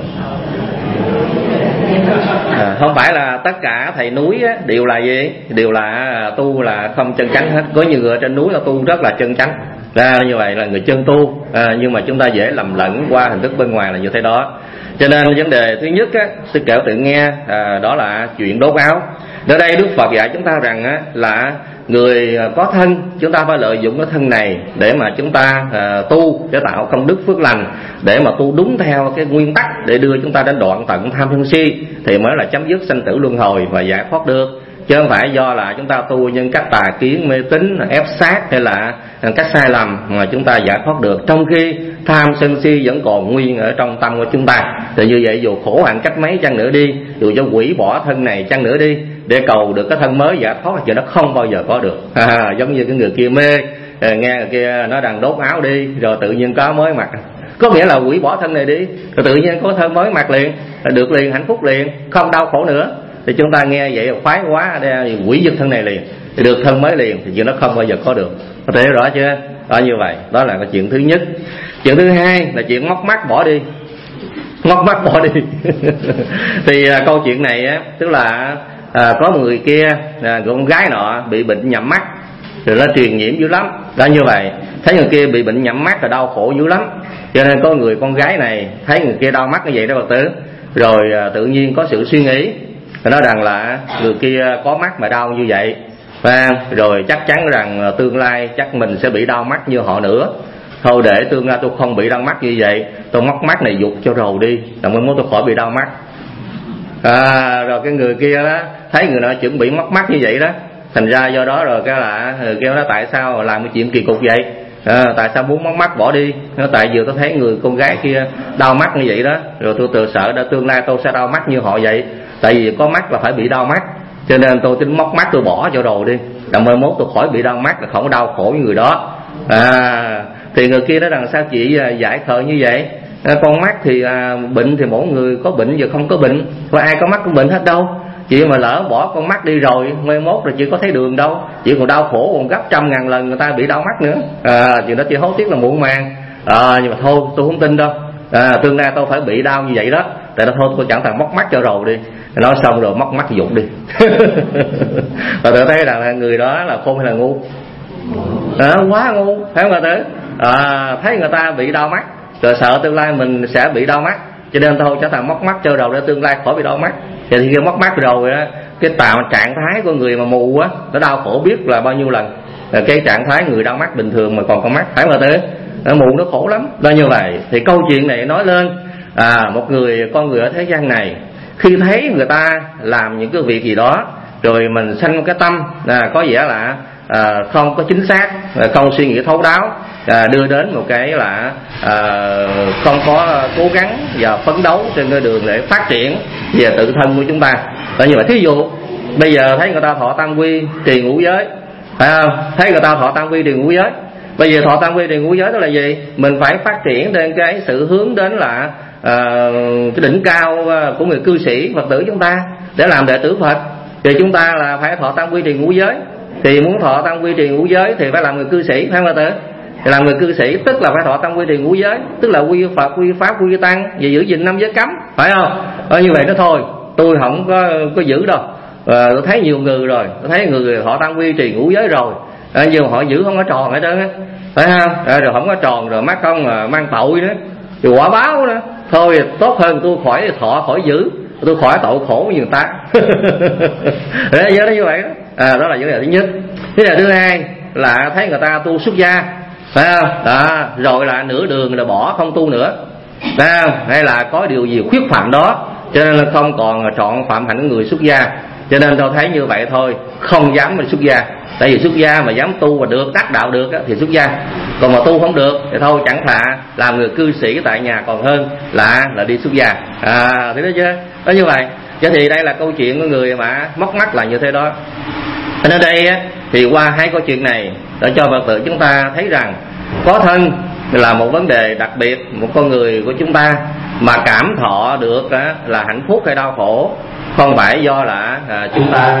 À, không phải là tất cả thầy núi á, đều là gì, đều là tu là không chân chánh hết. Có nhiều người trên núi là tu rất là chân chánh, ra như vậy là người chân tu, à, nhưng mà chúng ta dễ lầm lẫn qua hình thức bên ngoài là như thế đó. Cho nên vấn đề thứ nhất á, tôi kể tự nghe, à, đó là chuyện đốt áo. Ở đây Đức Phật dạy chúng ta rằng á, là người có thân, chúng ta phải lợi dụng cái thân này để mà chúng ta à, tu, để tạo công đức phước lành, để mà tu đúng theo cái nguyên tắc để đưa chúng ta đến đoạn tận tham sân si, thì mới là chấm dứt sanh tử luân hồi và giải thoát được. Chứ không phải do là chúng ta tu nhân cách tà kiến, mê tín, ép sát hay là cách sai lầm mà chúng ta giải thoát được, trong khi tham sân si vẫn còn nguyên ở trong tâm của chúng ta. Thì như vậy dù khổ hạnh cách mấy chăng nữa đi, dù cho quỷ bỏ thân này chăng nữa đi, để cầu được cái thân mới giải thoát là chuyện đó không bao giờ có được. À, giống như cái người kia mê, nghe người kia nói rằng đốt áo đi, rồi tự nhiên có mới mặc, có nghĩa là quỷ bỏ thân này đi, rồi tự nhiên có thân mới mặc liền, được liền, hạnh phúc liền, không đau khổ nữa. Thì chúng ta nghe vậy khoái quá, quỷ giật thân này liền, thì được thân mới liền, thì chuyện đó không bao giờ có được. Có thể rõ chưa? Đó, như vậy đó là cái chuyện thứ nhất. Chuyện thứ hai là chuyện móc mắt bỏ đi, móc mắt bỏ đi. Thì à, câu chuyện này á, tức là à, có một người kia, à, con gái nọ bị bệnh nhậm mắt, rồi nó truyền nhiễm dữ lắm. Đó như vậy, thấy người kia bị bệnh nhậm mắt rồi đau khổ dữ lắm, cho nên có người con gái này thấy người kia đau mắt như vậy đó Phật tử, rồi à, tự nhiên có sự suy nghĩ, nói rằng là người kia có mắt mà đau như vậy, và rồi chắc chắn rằng tương lai chắc mình sẽ bị đau mắt như họ nữa. Thôi để tương lai tôi không bị đau mắt như vậy, tôi móc mắt này dục cho rồi đi, đồng mới muốn tôi khỏi bị đau mắt. À, rồi cái người kia đó thấy người nọ chuẩn bị móc mắt như vậy đó, Thành ra do đó rồi cái là kêu nó tại sao làm cái chuyện kỳ cục vậy, à, tại sao muốn móc mắt bỏ đi. Nó tại vừa tôi thấy người con gái kia đau mắt như vậy đó, rồi tôi tự sợ đã tương lai tôi sẽ đau mắt như họ vậy. Tại vì có mắt là phải bị đau mắt, cho nên tôi tính móc mắt tôi bỏ cho rồi đi, đặng mai mốt tôi khỏi bị đau mắt, là không có đau khổ với người đó. À, thì người kia nói rằng sao chị giải khờ như vậy, à, con mắt thì à, bệnh thì mỗi người có bệnh và không có bệnh, có ai có mắt có bệnh hết đâu. Chị mà lỡ bỏ con mắt đi rồi, mai mốt rồi chị có thấy đường đâu, chị còn đau khổ còn gấp trăm ngàn lần người ta bị đau mắt nữa. À, chuyện đó chị hối tiếc là muộn màng. À, nhưng mà thôi tôi không tin đâu, à, tương lai tôi phải bị đau như vậy đó, tại đó thôi tôi chẳng thằng móc mắt cho rồi đi. Nói xong rồi móc mắt dục đi. Và tôi thấy là người đó là khôn hay là ngu? À, quá ngu, phải không bà tử? À, thấy người ta bị đau mắt rồi sợ tương lai mình sẽ bị đau mắt, cho nên thôi cho thằng móc mắt cho rồi để tương lai khỏi bị đau mắt. Thì khi móc mắt rồi đó, cái tạo trạng thái của người mà mù á, nó đau khổ biết là bao nhiêu lần cái trạng thái người đau mắt bình thường mà còn con mắt, phải không bà tử? Nó mù nó khổ lắm. Đó như vậy thì câu chuyện này nói lên à, một người con người ở thế gian này khi thấy người ta làm những cái việc gì đó rồi mình sanh cái tâm à, có vẻ là à, không có chính xác, không suy nghĩ thấu đáo, à, đưa đến một cái là à, không có cố gắng và phấn đấu trên cái đường để phát triển về tự thân của chúng ta. Tại như vậy thí dụ bây giờ thấy người ta thọ tam quy trì ngũ giới, phải không? Thấy người ta thọ tam quy trì ngũ giới, bây giờ thọ tam quy trì ngũ giới đó là gì? Mình phải phát triển trên cái sự hướng đến là à, cái đỉnh cao của người cư sĩ Phật tử chúng ta để làm đệ tử Phật. Thì chúng ta là phải thọ tam quy trì ngũ giới, thì muốn thọ tam quy trì ngũ giới thì phải làm người cư sĩ, phải không ạ? Thì làm người cư sĩ tức là phải thọ tam quy trì ngũ giới, tức là quy Phật, quy Pháp, quy Tăng và giữ gìn năm giới cấm, phải không? Ờ, như vậy đó thôi, tôi không có có giữ đâu. À, tôi thấy nhiều người rồi, tôi thấy người thọ tam quy trì ngũ giới rồi, à, nhưng họ giữ không có tròn hết trơn á, phải không? À, rồi không có tròn rồi mắc công mà mang tội nữa, rồi quả báo nữa. Thôi tốt hơn tôi khỏi thọ khỏi giữ, tôi khỏi tội khổ như người ta. Đấy, nhớ đó như vậy đó. À, đó là vấn đề thứ nhất. Vấn đề thứ hai là thấy người ta tu xuất gia, phải không? Đó, rồi là nửa đường là bỏ không tu nữa, phải không? Hay là có điều gì khuyết phạm đó cho nên là không còn chọn phạm hạnh người xuất gia. Cho nên tôi thấy như vậy thôi, không dám mình xuất gia. Tại vì xuất gia mà dám tu và được đắc đạo được á, thì xuất gia, còn mà tu không được thì thôi chẳng thà làm người cư sĩ tại nhà còn hơn là là đi xuất gia. À, thấy đó chưa? Đó như vậy. Cho thì đây là câu chuyện của người mà móc mắt là như thế đó. Ở đây á, thì qua hai câu chuyện này để cho Phật tử chúng ta thấy rằng có thân là một vấn đề đặc biệt, một con người của chúng ta mà cảm thọ được á, là hạnh phúc hay đau khổ không phải do là à, chúng ta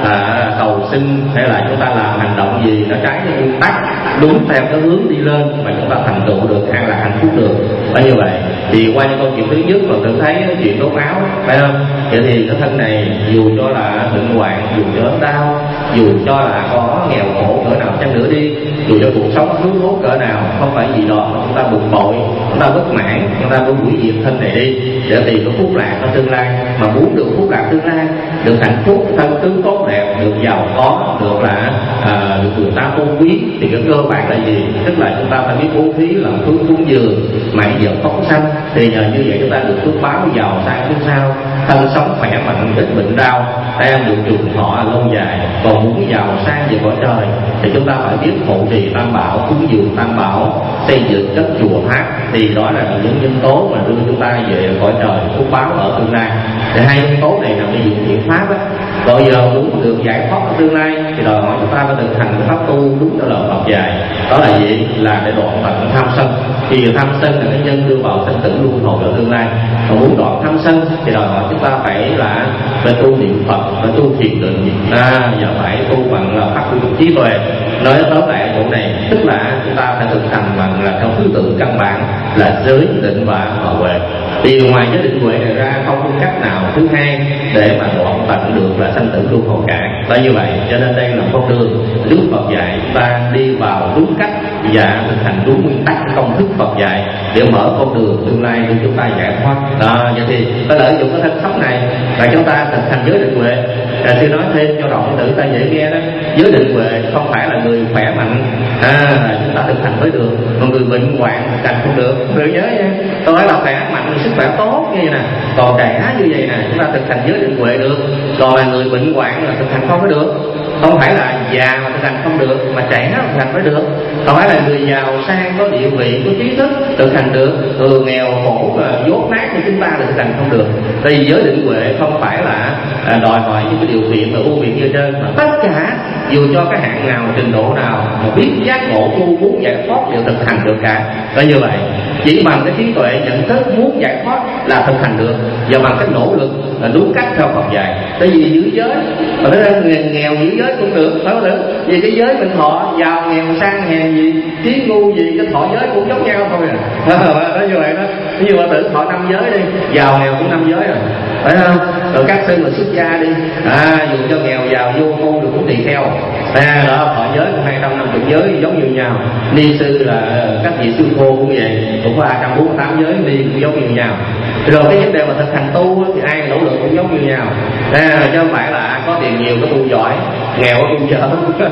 à, cầu xin hay là chúng ta làm hành động gì nó trái với nguyên tắc đúng theo cái hướng đi lên mà chúng ta thành tựu được hay là hạnh phúc được. Và như vậy thì qua những câu chuyện thứ nhất mà tự thấy chuyện đốt áo, phải không? Vậy thì cái thân này dù cho là bệnh hoạn, dù cho ốm đau, dù cho là có nghèo khổ cỡ nào chăng nữa đi, dù cho cuộc sống thiếu thốn cỡ nào, không phải gì đó mà chúng ta bực bội, chúng ta bất mãn, chúng ta muốn hủy diệt thân này đi để tìm cái phúc lạc ở tương lai. Mà muốn được phúc lạc tương lai, được hạnh phúc, thân tướng tốt đẹp, được giàu có, được là à, được người ta tôn quý, thì cái cơ bản là gì? Tức là chúng ta phải biết bố thí, làm phước cúng dường, mãi dợt phóng sanh, thì nhờ như vậy chúng ta được phước báo giàu sang phía sau, thân sống khỏe mạnh, ít bệnh đau, đang được trường thọ lâu dài. Còn muốn giàu sang về cõi trời thì chúng ta phải biết hộ trì tam bảo, cúng dường tam bảo, xây dựng các chùa tháp, thì đó là những nhân tố mà đưa chúng ta về cõi trời phúc báo ở tương lai. Thì hai nhân tố này nằm ở diện thiện pháp á. Rồi giờ muốn được giải thoát ở tương lai thì đòi hỏi chúng ta phải thực hành pháp tu đúng theo lời Phật dạy. Đó là gì? Là để đoạn tận tham sân. Thì tham sân là cái nhân đưa vào sinh tử luân hồi ở tương lai. Còn muốn đoạn tham sân thì đòi hỏi chúng ta phải là phải tu niệm Phật, phải tu thiền định, à, và phải tu bằng là phát huy trí tuệ. Nói tới lại chỗ này tức là chúng ta phải thực hành bằng là theo thứ tự căn bản là giới, định và bảo huệ. Thì ngoài giới định huệ này ra không có cách nào thứ hai để mà đoạn tận được là sanh tử luân hồi cả. Đó như vậy cho nên đây là con đường Đức Phật dạy chúng ta đi vào đúng cách và thực hành đúng nguyên tắc công thức Phật dạy để mở con đường tương lai để chúng ta giải thoát. Đó, vậy thì phải lợi dụng cái thân sống này là chúng ta thực hành giới định huệ. À, tôi nói thêm cho đồng tử ta dễ nghe đó, giới định huệ không phải là người khỏe mạnh à, chúng ta thực hành mới được, còn người bệnh hoạn thực hành không được. Người nhớ nha, tôi nói là khỏe mạnh, sức khỏe tốt như vậy nè, còn trẻ như vậy nè chúng ta thực hành giới định huệ được, còn là người bệnh hoạn là thực hành không có được. không phải là già mà thực hành không được, mà trẻ thực hành mới được. Không phải là người giàu sang có địa vị có trí thức thực hành được, người nghèo khổ và dốt nát như chúng ta thực hành không được. Tại vì giới định huệ không phải là à, đòi hỏi những cái điều kiện và ưu việt như trên, mà tất cả dù cho cái hạng nào trình độ nào mà biết giác ngộ tu muốn giải thoát đều thực hành được cả. Và như vậy chỉ bằng cái trí tuệ nhận thức muốn giải thoát là thực hành được, và bằng cái nỗ lực là đúng cách theo Phật dạy. Tại vì giữ giới mà nói ra nghèo giữ giới cũng được, phải không được? Vì cái giới mình thọ giàu nghèo sang hèn gì trí ngu gì cái thọ giới cũng giống nhau thôi à. Đó như vậy đó. Ví dụ mà tự thọ năm giới đi, giàu nghèo cũng năm giới rồi, phải không? Rồi các sư mà xuất gia đi, à dù cho nghèo giàu vô tu được cũng tùy theo. À đó, thọ giới cũng hai trăm năm mươi giới giống như nhau. Ni sư là các vị sư cô cũng vậy, cũng có ba trăm bốn mươi tám giới ni cũng giống như nhau. Rồi cái vấn đề mà thực hành tu thì ai nỗ lực cũng giống như nhau. À, chứ không phải là có tiền nhiều có tu giỏi, nghèo có tu dở.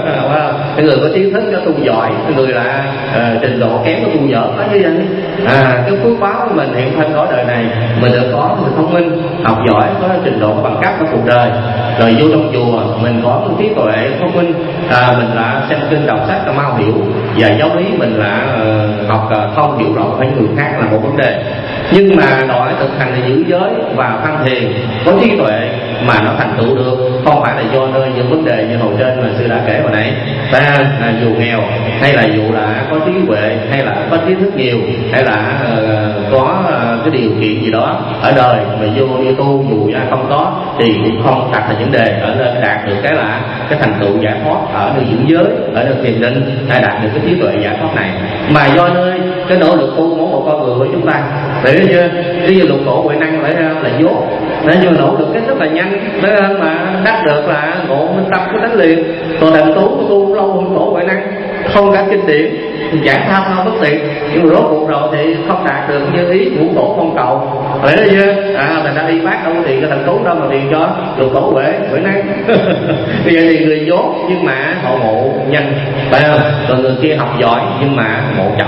Cái người có trí thức có tu giỏi, cái người là uh, trình độ kém có tu dở, có như vậy. À, cái phước báo của mình hiện thân ở đời này mình được có người thông minh, học giỏi, có trình độ bằng cấp ở cuộc đời. Rồi vô trong chùa mình có một trí tuệ thông minh, à, mình là xem kinh đọc sách là mau hiểu, và giáo lý mình là uh, học uh, không hiểu rộng với người khác là một vấn đề. Nhưng mà đòi thực hành là giữ giới và tham thiền có trí tuệ mà nó thành tựu được, không phải là do nơi những vấn đề như hồi trên mà sư đã kể hồi nãy. Ta là dù nghèo hay là dù là có trí huệ hay là có trí thức nhiều hay là uh, có uh, cái điều kiện gì đó ở đời mà vô đi tu dù ra không có thì cũng không đặt là vấn đề. Ở nơi đạt được cái là cái thành tựu giải thoát ở nơi giữ giới, ở nơi thiền định hay đạt được cái trí tuệ giải thoát này, mà do nơi cái nỗ lực tu mỗi một con người của chúng ta. Để chưa? Ví dụ lục tổ huệ năng phải là dốt, nên như nỗ lực cái rất là nhanh, đó mà đắc được là ngộ minh tâm cái đánh liền. Còn đàn tú tu lâu hơn tổ huệ năng, không cả kinh điển, giảng thao thao bất tuyệt, nhưng mà rốt cuộc rồi thì không đạt được như ý ngũ tổ không cầu. Phải đó chưa? À, thành ra y bác đâu thì cái thằng tú đâu mà tiền cho lục tổ huệ huệ năng. Bây giờ thì người dốt nhưng mà họ ngộ nhanh, phải không? Còn người kia học giỏi nhưng mà ngộ chậm.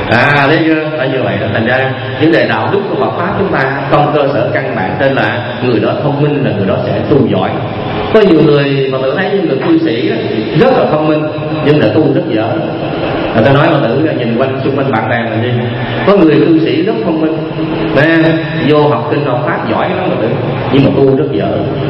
À thấy chưa? Ở như vậy đó. Thành ra vấn đề đạo đức của Phật pháp chúng ta không cơ sở căn bản tên là người đó thông minh là người đó sẽ tu giỏi. Có nhiều người mà tự thấy những người cư sĩ đó, rất là thông minh nhưng là tu rất dở. Người ta nói mà tự nhìn quanh xung quanh bạn bè mình đi, có người cư sĩ rất thông minh, à, vô học kinh học pháp giỏi lắm mà tự, nhưng mà tu rất dở,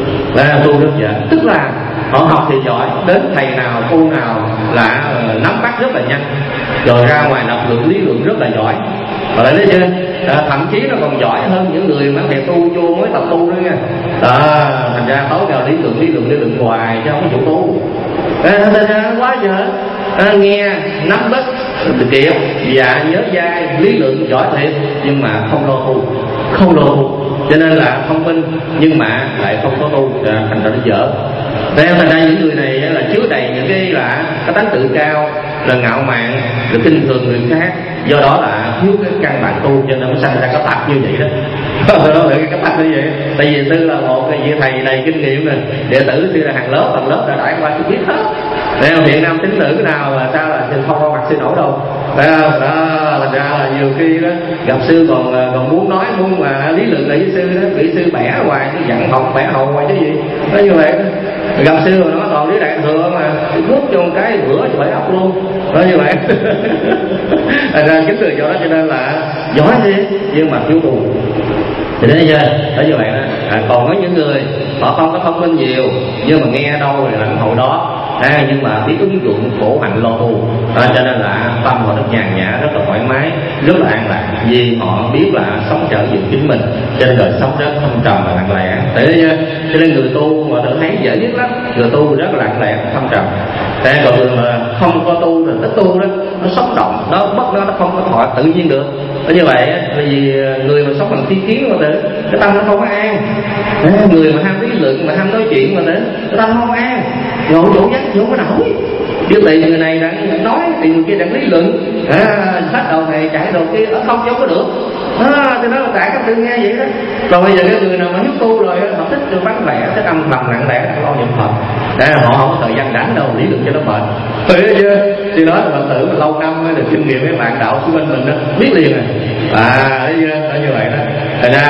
à, tu rất dở. Tức là họ học thì giỏi, đến thầy nào cô nào là uh, nắm bắt rất là nhanh, rồi ra ngoài lập luận lý luận rất là giỏi. Rồi đấy chưa? À, thậm chí nó còn giỏi hơn những người mà thầy tu vô mới tập tu nữa nha. À, thành ra tối nào lý luận lý luận lý luận hoài chứ không có chủ tu. À, thành ra quá giờ à, nghe nắm bắt kịp dạ nhớ dai lý luận giỏi thiệt nhưng mà không lo tu, không lo tu, cho nên là thông minh nhưng mà lại không có tu, à, thành ra nó dở. Thế thành ra những người này là chứa đầy những cái là cái tánh tự cao, là ngạo mạn, là khinh thường người khác, do đó là thiếu cái căn bản tu cho nên nó sinh ra cái tật như vậy đó. Đó là cái tật như vậy. Tại vì sư là một cái vị thầy đầy kinh nghiệm này, đệ tử sư là hàng lớp tầng lớp đã trải qua sư biết hết. Đây là hiện nam tín nữ nào là sao là không qua mặt sư nổi đâu. Đó, đó thành ra là nhiều khi đó gặp sư còn còn muốn nói muốn mà lý luận lại với sư đó, bị sư bẻ hoài, sư dặn học bẻ hầu hoài chứ gì. Nó như vậy đó. Gặp sư mà nó toàn lý đại thừa mà bước cho một cái bữa cho bảy ốc luôn. Đó như vậy. Thành ra chính từ chỗ đó cho nên là giỏi đi nhưng mà thiếu tu. Thì thế chưa? Đó như vậy đó. À, còn có những người họ không có thông minh nhiều nhưng mà nghe đâu rồi lãnh hội đó. À, nhưng mà biết ứng dụng khổ hạnh lo tu, à, cho nên là tâm họ rất nhàn nhã, rất là thoải mái, rất là an lạc, vì họ biết là sống trở về chính mình trên đời sống rất thâm trầm và lặng lẽ. Thế chứ? Cho nên người tu mà tự thấy dễ nhất lắm, người tu rất là lặng lẽ, thâm trầm. Thế còn người mà không có tu rồi ít tu đó, nó sống động, nó bất nó nó không có thọ tự nhiên được. Bởi như vậy, bởi vì người mà sống bằng tri kiến mà tự, cái tâm nó không có an. Thế người mà ham lý luận mà ham nói chuyện mà tự, cái tâm nó không an. Ngộ chỗ dắt vô có nổi. Điều tiền người này đang nói thì người kia đang lý luận, à, sách đầu này chạy đầu kia ở không giống có được. À, thì nó là tại các tư nghe vậy đó. Còn bây giờ cái người nào mà hiếu tu rồi họ thích được bắn lẻ, thích âm thầm lặng lẽ, lo niệm Phật. À, họ không có thời gian đánh đâu, lý luận cho nó mệt. Thấy chưa? Thì nói là Phật tử mà lâu năm được kinh nghiệm với bạn đạo xung quanh mình đó, biết liền rồi. À, thấy chưa? Nói như vậy đó. Thành ra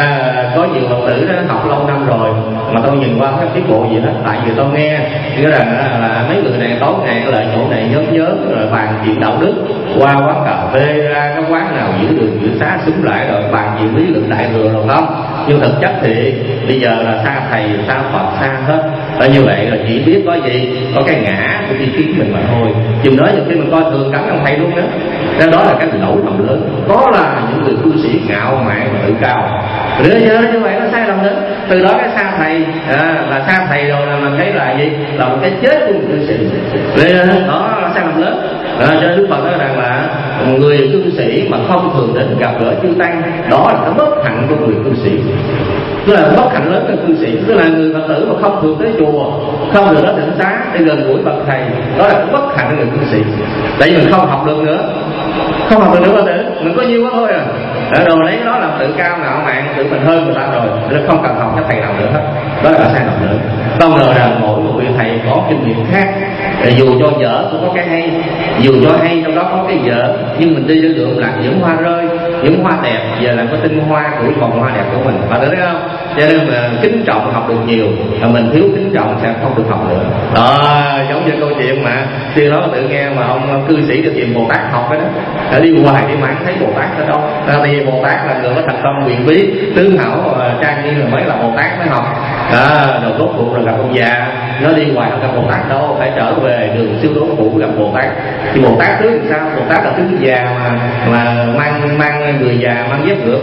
có nhiều Phật tử đó học lâu năm rồi mà tôi nhìn qua các tiết bộ gì hết, tại vì tôi nghe nghĩa rằng là, là mấy người này tối ngày lại chỗ này nhớ nhớ rồi bàn chuyện đạo đức, qua quán cà phê ra cái quán nào giữa đường giữa xá xúm lại rồi bàn chuyện lý luận đại thừa rồi không, nhưng thực chất thì bây giờ là xa thầy xa Phật xa hết. Và như vậy là chỉ biết có gì có cái ngã của ý kiến mình mà thôi. Chừng đó nhiều khi mình coi thường cắn ông thầy luôn đó. Nên đó là cái lỗi lầm lớn. Có là những người cư sĩ ngạo mạn và tự cao. Nữa nhớ như vậy nó sai lầm lớn. Từ đó cái xa thầy à, là xa thầy rồi là mình thấy là gì? Là một cái chết của một cư sĩ. Nên đó là sai lầm lớn. À, cho nên Đức Phật nói rằng là người cư sĩ mà không thường đến gặp gỡ chư tăng, đó là cái bất hạnh của người cư sĩ. Tức là bất hạnh lớn của cư sĩ, tức là người Phật tử mà không thường tới chùa, không được đến định xá để gần gũi bậc thầy, đó là cái bất hạnh của người cư sĩ. Tại vì mình không học được nữa, không học được nữa Phật tử, mình có nhiêu quá thôi à. Ở đồ lấy đó làm tự cao ngạo mạn, tự mình hơn người ta rồi, nên không cần học cái thầy nào nữa hết. Đó là cái sai lầm lớn. Không ngờ rằng mỗi một vị thầy có kinh nghiệm khác, dù cho dở cũng có cái hay, dù cho hay trong đó có cái dở, nhưng mình đi đến đường là những hoa rơi, những hoa đẹp, giờ là có tinh hoa của vòng hoa đẹp của mình, bạn thấy không? Cho nên mà kính trọng học được nhiều, mà mình thiếu kính trọng sẽ không được học nữa. Đó, giống như câu chuyện mà xưa đó tự nghe mà ông cư sĩ được tìm Bồ Tát học cái đó, đã đi hoài đi mãi thấy Bồ Tát ở đâu. Tại vì Bồ Tát là người có thành công quyền bí, tướng hảo trang nghiêm rồi mới là Bồ Tát mới học. À, đầu rốt cuộc rồi gặp ông già, nó đi hoài không gặp Bồ Tát đâu, phải trở về đường siêu đốn cũ gặp Bồ Tát. Thì Bồ Tát tướng sao? Bồ Tát là tướng già mà mà mang mang người già mang dép ngược.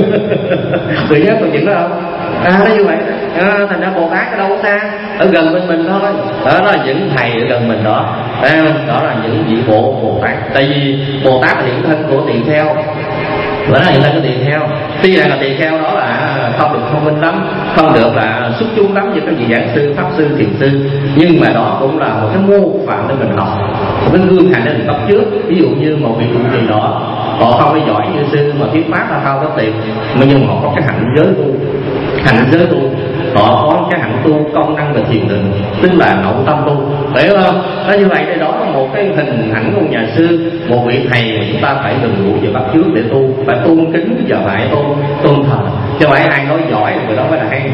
Người nhớ câu chuyện đó không? À, nó như vậy. À, thành ra Bồ Tát ở đâu có xa, ở gần bên mình thôi. Đó là những thầy ở gần mình đó. À, đó là những vị bộ Bồ Tát. Tại vì Bồ Tát là hiện thân của tỳ kheo. Đó là hiện thân của tỳ kheo. Tuy rằng là tỳ kheo đó là không được thông minh lắm, không được là xuất chúng lắm như các vị giảng sư, pháp sư, thiền sư, nhưng mà đó cũng là một cái mô phạm để mình học, một cái gương hành để mình bắt trước. Ví dụ như một vị trụ trì đó, họ không có giỏi như sư mà thuyết pháp là không có tiền, mà nhưng họ có cái hạnh giới tu, hạnh giới tu, họ có cái hạnh tu công năng về thiền định, tức là nội tâm tu, hiểu không? Đó như vậy thì đó là một cái hình ảnh của nhà sư, một vị thầy mà chúng ta phải gần gũi và bắt chước để tu, phải tôn kính và phải tôn tôn thờ, chứ phải ai nói giỏi thì người đó mới là hay.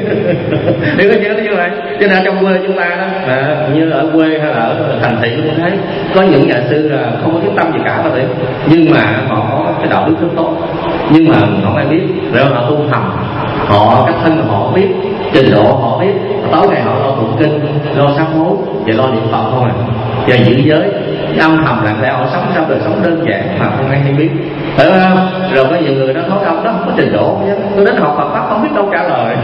Đừng có nhớ như vậy. Cho nên trong quê chúng ta đó, à, như ở quê hay là ở thành thị cũng thế, có những nhà sư là không có tiếng tâm gì cả mà thế, nhưng mà họ có cái đạo đức rất tốt, nhưng mà không ai biết, rồi họ tu thầm, họ cái thân họ biết, trình độ họ biết, tối ngày họ lo tụng kinh, lo sám hối và lo niệm Phật không à, và giữ giới, âm thầm lặng lẽ họ sống trong đời sống đơn giản mà không ai hay biết, hiểu không? Rồi có nhiều người nó nói ông đó không có trình độ, tôi đến học Phật pháp không biết đâu trả lời.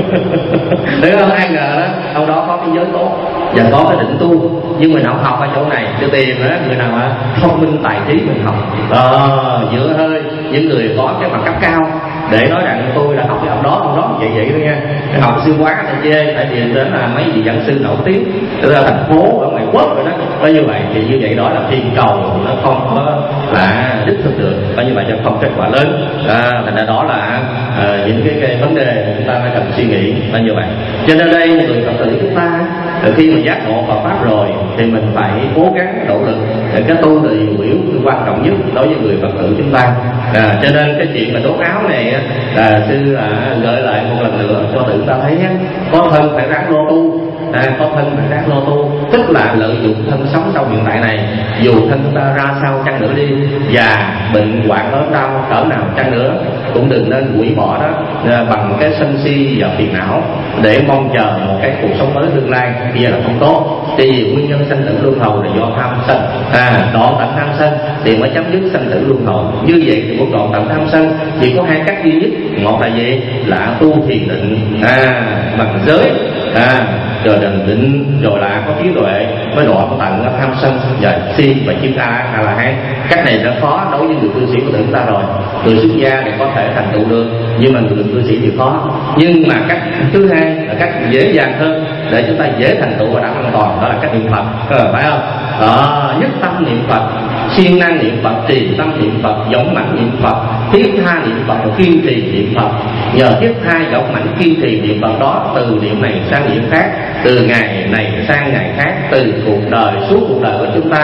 Hiểu không? Ai ngờ đó ông đó có cái giới tốt và có cái định tu, nhưng mình không học ở chỗ này để tìm đó người nào mà thông minh tài trí mình học, ờ, giữa hơi những người có cái mặt cấp cao để nói rằng tôi đã học với ông đó, ông đó vậy vậy thôi nha, học sư quá thì chê, tại vì đến là mấy vị giảng sư nổi tiếng ra thành phố ở ngoài quốc rồi đó, có như vậy thì như vậy đó là thiên cầu nó không có là đích thực được, có như vậy cho không kết quả lớn. À, thành ra đó là à, những cái, cái vấn đề chúng ta phải cần suy nghĩ là như vậy. Cho nên đây người Phật tử chúng ta khi mà giác ngộ Phật pháp rồi thì mình phải cố gắng nỗ lực. Cái tu là điều yếu quan trọng nhất đối với người Phật tử chúng ta. À, cho nên cái chuyện mà đốt áo này là sư à, gợi lại một lần nữa cho tự ta thấy á, có thân phải ráng lo tu, à, có thân phải ráng lo tu, tức là lợi dụng thân sống trong hiện tại này, dù thân chúng ta ra sao chăng nữa đi, già bệnh hoạn ốm đau cỡ nào chăng nữa cũng đừng nên hủy bỏ đó à, bằng cái sân si và phiền não để mong chờ một cái cuộc sống mới tương lai, bây giờ là không tốt. Thì nguyên nhân sanh tử luân hồi là do tham sân, à, đoạn tận tham sân thì mới chấm dứt sanh tử luân hồi. Như vậy thì một đoạn tận tham sân chỉ có hai cách duy nhất, một là gì? Là tu thiền định, à, bằng giới, à, rồi định định rồi là có trí tuệ mới đoạn có tận tham sân và si và chiếm a hay là hay. Cách này nó khó đối với người cư sĩ của chúng ta rồi, người xuất gia thì có thể thành tựu được, nhưng mà người cư sĩ thì khó. Nhưng mà cách thứ hai là cách dễ dàng hơn để chúng ta dễ thành tựu và đạt an toàn, đó là cách niệm Phật, phải không? Đó, nhất tâm niệm Phật, siêng năng niệm Phật, trì tâm niệm Phật, dũng mãnh niệm Phật, thiết tha niệm Phật, và kiên trì niệm Phật. Nhờ thiết tha dũng mãnh kiên trì niệm Phật đó, từ niệm này sang niệm khác, từ ngày này sang ngày khác, từ cuộc đời suốt cuộc đời của chúng ta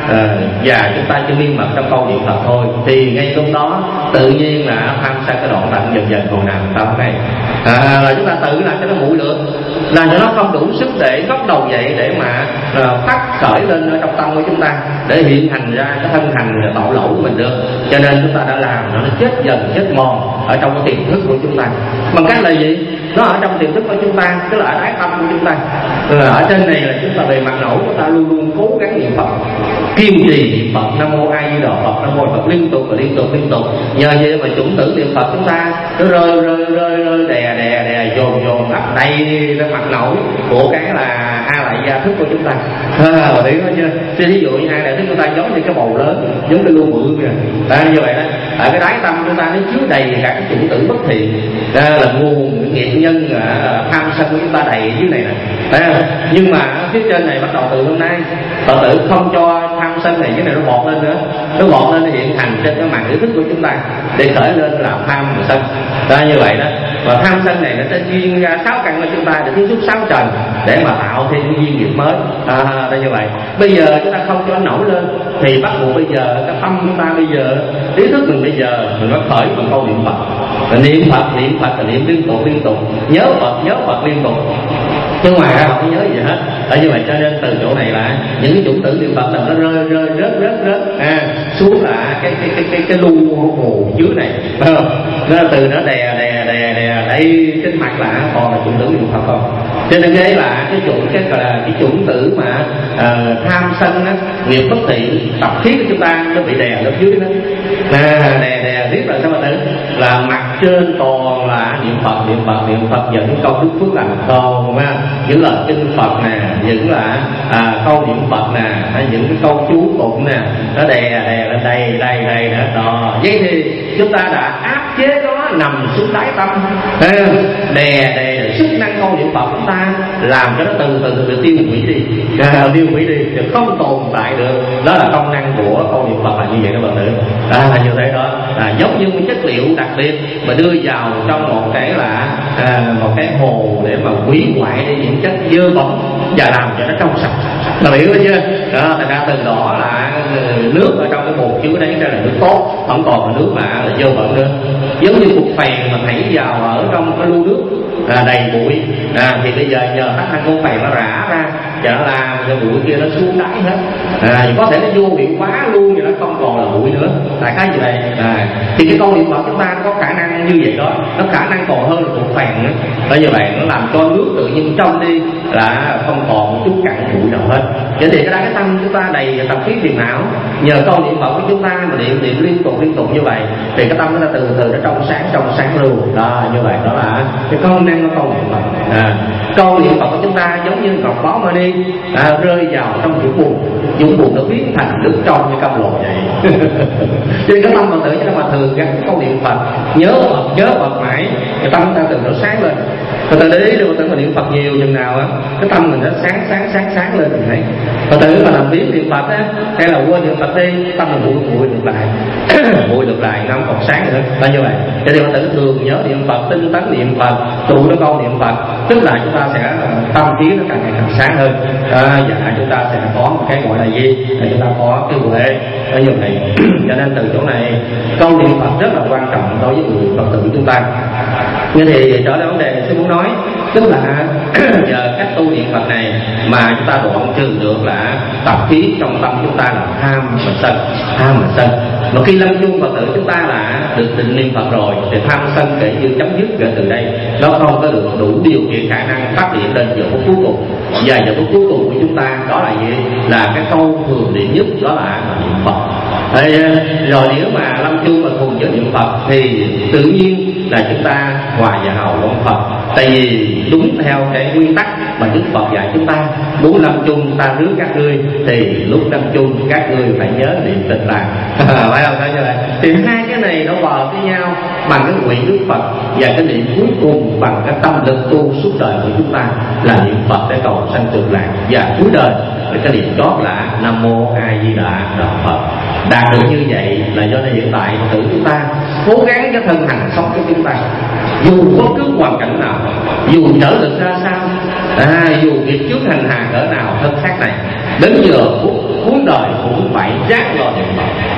à, và chúng ta chỉ miên mật trong câu niệm Phật thôi, thì ngay lúc đó tự nhiên là tham sân cái đoạn tận dần dần còn nằm tâm này, à, là chúng ta tự làm cho nó nguội được, làm cho nó không đủ sức để bắt đầu dậy để mà à, phát khởi lên ở trong tâm của chúng ta để hiện hành ra cái thân hành tội lỗi của mình được. Cho nên chúng ta đã làm nó chết dần chết mòn ở trong cái tiềm thức của chúng ta. Bằng cách là gì? Nó ở trong tiềm thức của chúng ta, tức là ở đáy tâm của chúng ta. Ừ, ở trên này là chúng ta về mặt nổi chúng ta luôn luôn cố gắng niệm Phật, kiên trì niệm Phật, Nam Mô A Di Đà Phật, Nam Mô Phật liên tục và liên tục liên tục. Nhờ vậy mà chủng tử niệm Phật chúng ta nó rơi rơi rơi rơi đè đè đè dồn dồn ấp đầy lên mặt nổi của cái là A Lại Gia thức của chúng ta. À, hiểu không chưa? Ví dụ như A Lại thức chúng ta giống như cái bầu lớn, giống cái lu bự kìa. À, như vậy đó, ở cái đáy tâm chúng ta nó chứa đầy cả cái chủng tử bất thiện, à, là nguồn nghiệp nhân à, tham sân của chúng ta đầy dưới này nè. À, nhưng mà phía trên này bắt đầu từ hôm nay Phật tử không cho tham sân này, cái này nó bọt lên nữa, nó bọt lên hiện thành trên cái màn ý thức của chúng ta để khởi lên làm tham và sân. Đó, như vậy đó. Và tham sân này nó sẽ duyên ra sáu căn của chúng ta để tiếp xúc sáu trần để mà tạo thêm cái duyên nghiệp mới. À, đó như vậy. Bây giờ chúng ta không cho nó nổi lên thì bắt buộc bây giờ cái tâm chúng ta bây giờ, ý thức mình bây giờ mình nó khởi bằng câu niệm Phật. Là niệm Phật, niệm Phật là niệm liên tục liên tục, nhớ Phật, nhớ Phật liên tục. Chứ ngoài ra không có nhớ gì hết. Ở như vậy cho nên từ chỗ này là những cái chủng tử niệm Phật là nó rơi rơi rớt rớt rớt à, xuống là cái cái cái cái cái lu hồ dưới này, nó từ nó đè đè đè đè đây trên mặt là còn là chủng tử niệm Phật không. Cho nên cái là cái chủng cái gọi là cái chủng tử mà uh, tham sân á, nghiệp bất thiện tập khí của chúng ta nó bị đè lên dưới đó, à, đè đè riết là sao mà tử là mặt trên toàn là niệm Phật niệm Phật niệm Phật những câu đức phước lành không á, những lời kinh Phật nè, những là à, câu niệm Phật nè, hay những cái câu chú tụng nè, nó đè đè lên đây đây đây nữa đó. Vậy thì chúng ta đã áp chế nó nằm xuống đáy tâm, đè đè sức năng câu niệm Phật chúng ta làm cho nó từ từ từ tiêu hủy đi, à, tiêu hủy đi, chứ không tồn tại được. Đó là công năng của câu niệm Phật là như vậy đó bạn tử. À, là như thế đó, à, giống như một chất liệu đặc biệt mà đưa vào trong một cái là à, một cái hồ để mà hủy hoại đi những chất dơ bẩn và làm cho nó trong sạch. Là hiểu chưa? Đó, thành ra từ đó là nước ở trong cái bồn chứa đấy ra là nước tốt, không còn là nước mà là dơ bẩn nữa. Giống như cục phèn mà thảy vào ở trong cái lu nước à, đầy bụi, à, thì bây giờ nhờ tác năng con phèn nó rã ra và nó làm cho bụi kia nó xuống đáy hết. À, có thể nó vô hiệu quá luôn thì nó không còn là bụi nữa. Tại cái gì đây? À, thì cái câu niệm Phật chúng ta có khả năng như vậy đó, nó khả năng còn hơn là cục phèn nữa. Đó như vậy nó làm cho nước tự nhiên trong đi là không còn một chút cặn bụi nào hết. Vậy thì cái đó cái tâm chúng ta đầy tập khí phiền não, nhờ câu niệm Phật của chúng ta mà niệm niệm liên tục liên tục như vậy thì cái tâm chúng ta từ từ nó trong sáng trong sáng luôn. Đó như vậy đó là cái công năng của câu niệm Phật. À, câu niệm Phật của chúng ta giống như ngọc báu mani à, rơi vào trong vũng bùn, vũng bùn nó biến thành nước trong như cam lồ vậy. Cho nên cái tâm Phật tử chúng ta mà thường gắn câu niệm Phật, nhớ Phật nhớ Phật mãi, cái tâm chúng ta từ nó sáng lên. Phật tử để ý được, Phật tử mà niệm Phật nhiều chừng nào á, cái tâm mình nó sáng sáng sáng sáng lên thì thấy. Phật tử mà làm biến niệm Phật á, hay là quên niệm Phật đi, tâm mình bụi bụi được lại, bụi được lại, nó không còn sáng nữa. Là như vậy. Cho nên Phật tử thường nhớ niệm Phật, tinh tấn niệm Phật, trụ nó câu niệm Phật, tức là chúng ta sẽ tâm trí nó càng ngày càng sáng hơn. À, và chúng ta sẽ có một cái gọi là gì? Là chúng ta có cái huệ ở như vậy. Cho nên từ chỗ này câu niệm Phật rất là quan trọng đối với người Phật tử chúng ta. Như thì trở lại vấn đề tôi muốn nói, tức là giờ cách tu niệm Phật này mà chúng ta đoạn trừ được là tập khí trong tâm chúng ta là tham và sân, tham và sân. Mà khi lâm chung Phật tử chúng ta là được định niệm Phật rồi thì tham sân kể như chấm dứt ra từ đây, nó không có được đủ điều kiện khả năng phát triển lên giờ phút cuối cùng. Và giờ phút cuối cùng của chúng ta đó là gì? Là cái câu thường niệm nhất, đó là niệm Phật. Thế, rồi nếu mà lâm chung mà cùng với niệm Phật thì tự nhiên là chúng ta hòa vào ông Phật. Tại vì đúng theo cái nguyên tắc mà Đức Phật dạy chúng ta, muốn lâm chung ta rước các ngươi thì lúc lâm chung các ngươi phải nhớ niệm Tịch Lạc. Phải không? Thế như vậy thì hai cái này nó bò với nhau bằng cái nguyện Đức Phật và cái niệm cuối cùng bằng cái tâm lực tu suốt đời của chúng ta là niệm Phật để cầu sanh Tịch Lạc, và cuối đời thì cái niệm chót là Nam Mô A Di Đà Phật. Đạt được như vậy là do hiện tại Phật tử chúng ta cố gắng cái thân hành sống của chúng ta, dù bất cứ hoàn cảnh nào, dù trở lực ra sao, à, dù nghiệp trước hành hạ cỡ nào thân xác này, đến giờ phút cuối đời cũng phải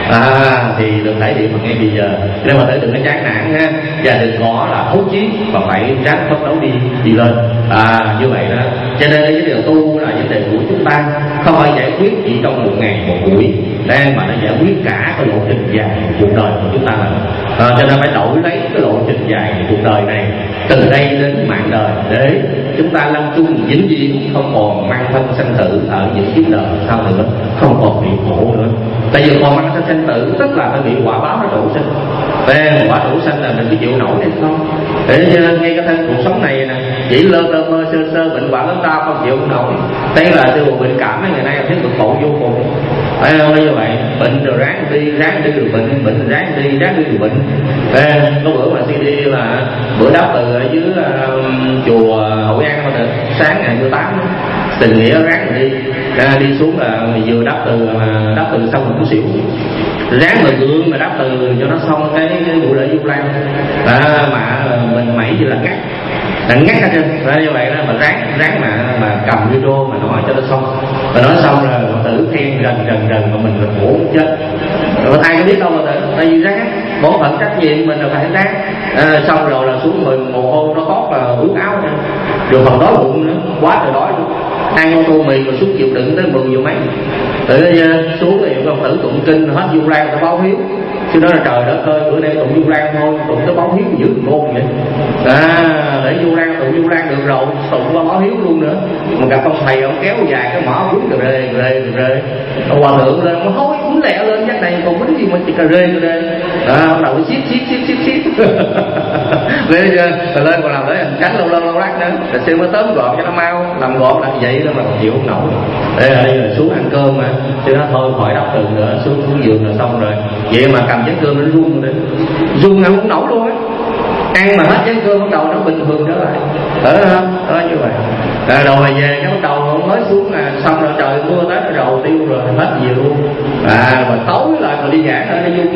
à, thì được thể hiện bằng ngay bây giờ. Nên mà tử đừng có chán nản ha, và đừng có là hốt chí và phải ráng phấn đấu đi đi lên. À, như vậy đó. Cho nên cái điều tu là vấn đề của chúng ta không phải giải quyết chỉ trong một ngày một buổi, đang mà nó giải quyết cả cái lộ trình dài cuộc đời của chúng ta là. À, cho nên phải đổi lấy cái lộ trình dài cuộc đời này từ đây đến mạng đời để chúng ta lâm chung vĩnh viễn không còn mang thân sanh tử ở những kiếp đời sau nữa, không còn bị khổ nữa. Tại vì còn mang thân sanh tử tức là phải bị quả báo nó trụ sinh. Về quả trụ sinh là mình cái chịu nổi hay không? Để cho nên ngay cái thân cuộc sống này nè, chỉ lơ tơ mơ sơ sơ bệnh quả lớn đau không chịu nổi. Thế là tiêu bệnh cảm mấy ngày nay thấy cực khổ vô cùng. Phải không? Như vậy bệnh rồi ráng đi, ráng đi được bệnh, bệnh ráng đi, ráng đi được bệnh. Ê, có bữa mà xê đê là bữa đáp từ ở dưới uh, chùa Hội An mà sáng ngày mười tám tình nghĩa ráng đi, ra đi xuống là vừa đáp từ mà đáp từ xong rồi cũng xỉu. Ráng mà gương mà đáp từ cho nó xong cái, cái buổi lễ Vu Lan à, mà mình mẩy như là ngắt là ngắt hết trơn. Ra như vậy đó mà ráng ráng mà mà cầm micro mà nói cho nó xong, mà nói xong rồi tử khen gần gần gần mà mình là khổ chết. Rồi ai có biết đâu mà tử, tại vì ráng bổn phận trách nhiệm mình là phải ráng. À, xong rồi là xuống rồi một hôm nó tốt là ướt áo nữa, rồi còn đói bụng nữa, quá trời đói luôn. Ăn ô tô mì mà xuống chịu đựng tới mười giờ mấy, tự xuống thì ông tử tụng kinh hết Vu Lan ta báo hiếu. Chứ đó là trời đất ơi, bữa nay tụng Vu Lan thôi, tụng tới báo hiếu giữ ngôn vậy. À, để Vu Lan tụng Vu Lan được rồi, tụng qua báo hiếu luôn nữa. Mà gặp ông thầy ông kéo dài cái mỏ quýnh cà rê rê rê, ông hòa thượng lên ông hối quýnh lẹ lên chắc này còn quýnh gì mà chỉ cà rê cà rê. Đó, ông đầu xiết xiết xiết xiết xiết. Về rồi lên còn làm tới hành tránh lâu lâu lâu lát nữa, rồi xem mới tóm gọn cho nó mau, làm gọn là vậy đó mà còn chịu không nổi. Đây là đây là xuống ăn cơm mà, cho nó thôi khỏi đắp tường nữa, xuống xuống giường là xong rồi. Vậy mà cầm chén cơm nó rung rồi đấy, rung ăn không nổi luôn á. Ăn mà hết chén cơm bắt đầu nó bình thường trở lại, ở đó, đó như vậy. À, rồi về cái bắt đầu mới xuống là xong rồi trời mưa tới rồi tiêu rồi hết gì luôn. À mà tối lại còn đi giảng ở đây dung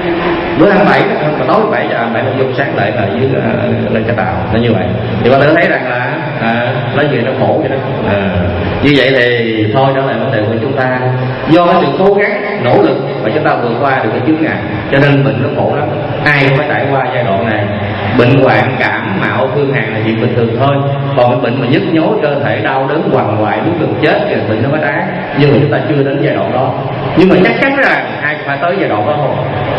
bữa tháng bảy mà tối bảy giờ bảy một dung sáng lại là dưới uh, lên cái tàu nó như vậy. Thì bạn thấy rằng là à, nói gì nó khổ vậy đó. À, như vậy thì thôi đó là vấn đề của chúng ta do sự cố gắng nỗ lực mà chúng ta vượt qua được cái chướng ngại, cho nên bệnh nó khổ lắm. Ai cũng phải trải qua giai đoạn này. Bệnh hoạn cảm mạo thương hàn là chuyện bình thường thôi, còn cái bệnh mà nhức nhối cơ thể đau đớn quằn quại muốn gần chết thì bệnh nó mới đáng. Nhưng mà chúng ta chưa đến giai đoạn đó, nhưng mà chắc chắn rằng ai cũng phải tới giai đoạn đó thôi.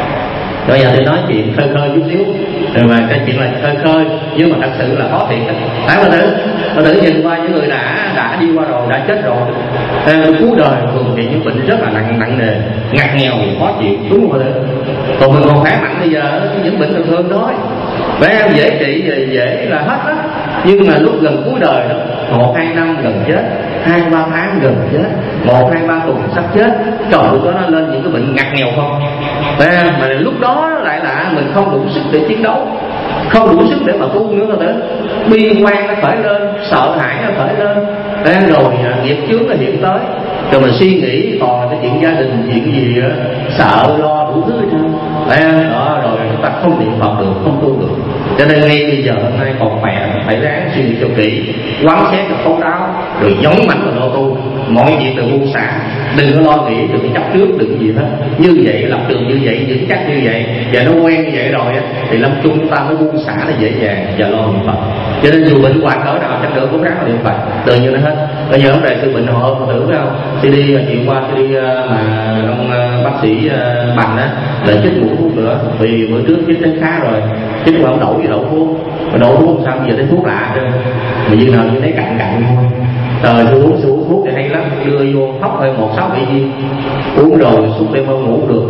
Rồi giờ tôi nói chuyện khơi khơi chút xíu, rồi mà cái chuyện là khơi khơi nhưng mà thật sự là khó thiệt. Phải mà thử, mà thử nhìn qua những người đã đã đi qua rồi, đã chết rồi. À, cuối đời thường thì những bệnh rất là nặng nặng nề, ngặt nghèo khó chịu, đúng không thử? Còn mình còn khỏe mạnh bây giờ những bệnh thường thường thôi, phải em dễ trị dễ là hết á. Nhưng mà lúc gần cuối đời đó, một hai năm gần chết, hai ba tháng gần chết, một hai ba tuần sắp chết, trời lúc đó nó lên những cái bệnh ngặt nghèo không. À, mà lúc đó lại là mình không đủ sức để chiến đấu, không đủ sức để mà tu nữa rồi đó, bi quan nó khởi lên, sợ hãi nó khởi lên, à, rồi nghiệp chướng nó hiện tới, rồi mình suy nghĩ còn cái chuyện gia đình chuyện gì đó, sợ lo đủ thứ hết trơn. À, đó rồi chúng ta không niệm Phật được, không tu được. Cho nên ngay bây giờ hôm nay còn khỏe phải ráng suy nghĩ cho kỹ, quán xét cho thấu đáo, rồi giống mạnh vào lo tu, mọi việc từ buông xả, đừng có lo nghĩ, đừng có chấp trước, đừng có gì hết. Như vậy lập trường như vậy, vững chắc như vậy, và nó quen như vậy rồi thì lâm chung chúng ta mới buông xả là dễ dàng và lo niệm Phật. Cho nên dù bệnh hoạn cỡ nào chắc được cũng ráng niệm Phật, tự nhiên nó hết. Bây giờ vấn đề sự bệnh họ ôm thử phải không? Khi đi chuyện qua khi đi mà ông bác sĩ Bằng đó lại chích mũi thuốc nữa, vì bữa trước chích đến khá rồi, chích qua ông đổ gì đổ thuốc, mà đổ thuốc sao bây giờ thấy thuốc lạ trơn, mà như nào như thấy cặn cặn thôi. Rồi tôi uống uống thuốc thì hay lắm, đưa vô hóc hơi một sáu bị gì uống rồi suốt đêm không ngủ được,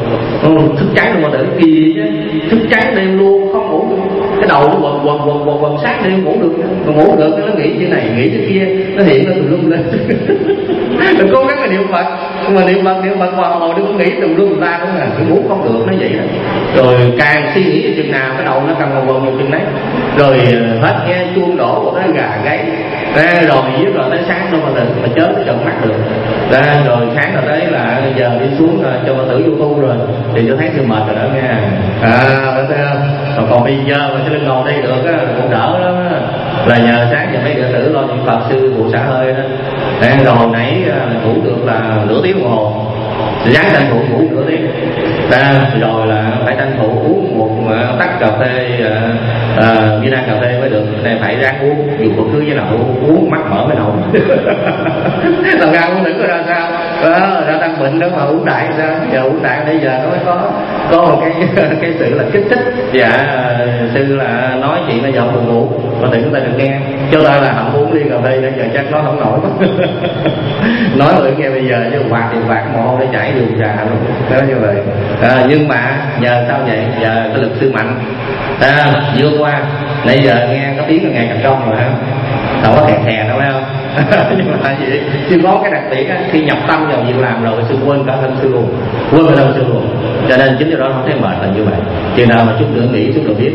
thức trắng luôn mà tự kỳ chứ, thức trắng đêm luôn không ngủ được. Cái đầu nó quần quần quần quần quần sát đêm ngủ được, mà ngủ được nó nghĩ cái này nghĩ cái kia, nó hiện nó tùm lum lên. Đừng cố gắng là niệm Phật, nhưng mà niệm Phật niệm Phật mà hồi đừng có nghĩ tùm lum người ta đúng là cái ngủ không được, nó vậy đó. Rồi càng suy nghĩ chừng nào cái đầu nó càng quần quần một chừng đấy, rồi hết nghe chuông đổ một cái gà gáy. Ra rồi giết rồi tới sáng đâu mà được mà chớp cái trận mắt được. Ra rồi sáng rồi đấy là giờ đi xuống cho mà tử vô tu rồi thì tôi thấy tôi mệt rồi đó nha. À thấy không? Còn, còn bây giờ mà cái lưng ngồi đây được á cũng đỡ lắm á. Là nhờ sáng giờ mấy đệ tử lo niệm Phật sư phụ xả hơi đó. Đang rồi nãy ngủ được là nửa tiếng đồng hồ. dáng tranh thủ ngủ nửa tiếng à, rồi là phải tranh thủ uống một uh, tách cà phê uh, viên uh, cà phê mới được, này phải ráng uống dù bất cứ với nào uống mắc mở mới nổi. Làm ra uống đừng có ra sao đó, ra tăng bệnh đó mà uống đại sao, giờ uống đại bây giờ nó mới có có một cái cái sự là kích thích. Dạ sư là nói chuyện bây giờ không buồn ngủ mà tự chúng ta được nghe, cho ta là không uống ly cà phê nữa giờ chắc nó không nổi. Nói rồi nghe bây giờ chứ quạt thì quạt mồ để chảy đường trà luôn đó như vậy à, nhưng mà nhờ sao vậy, giờ cái lực sư mạnh à, vượt qua nãy giờ nghe có tiếng là ngày cặp công rồi không có thè thè đâu phải không? Nhưng mà gì sư có cái đặc biệt á, khi nhập tâm vào việc làm rồi sư quên cả thân sư luôn, quên cả thân sư luôn, cho nên chính do đó không thấy mệt là như vậy. Chừng nào mà chút nữa nghỉ chút nữa biết.